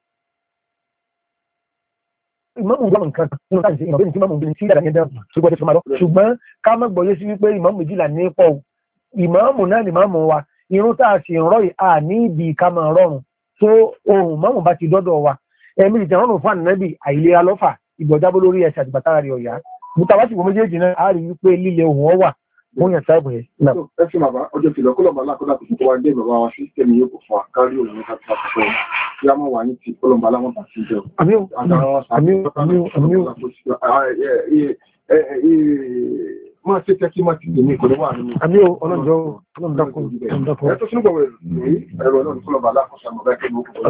ìmáàmù gbọ́mọ̀ nǹkan nínú káàkiri ìmọ̀ bẹ́ẹ̀ ni ìmáàmù bẹ́ẹ̀ sí ìdàdà yẹn dáhùn ṣùgbọ́n ti fi máa lọ. Ṣùgbọ́n ká má gbọ́yé sí wípé ìmáàmù méjìlá ní pọ̀ ìmáàmù náà ni ìmáàmù wa irun tá a sì ń rọ́ yìí a ní ibi ká máa rọrùn tó ohun ìmáàmù bá ti dọ́dọ̀ wa ẹ̀mí ìtàn rọrùn fún ànábì àìlera lọ́fà ìgbọ̀jábó lórí ẹsẹ̀ àtìgbàtàrà rẹ̀ ọ̀yá mutawasi wo méjèèjì náà a rí wípé líle ohun ọwà fún yàn sáìbù yẹn. Ẹ fi bàbá ọjọ́ ti lọ kó lọ́mọ alákọ̀ọ́dà tó tó wá dé bàbá wa sí tẹ̀mí yóò kò fún wa kárí òun ní kápẹ́tà tó fẹ́ kí a mọ̀ wá ní ti kọ́lọ́mọ aláwọ̀ bá ti jẹ́ o. Máa ṣe tẹ́kí máa ti lè ní ìkọ̀lẹ́ wà nínú. Àmì o, ọlọ́jọ́ ọlọ́dọ́kùn. Ẹ tó sínú gbọ̀wẹ̀ ẹ̀rọ náà ní kọ́lọ́mọ alákọ̀ọ́sà mọ̀ bẹ́ẹ̀ kí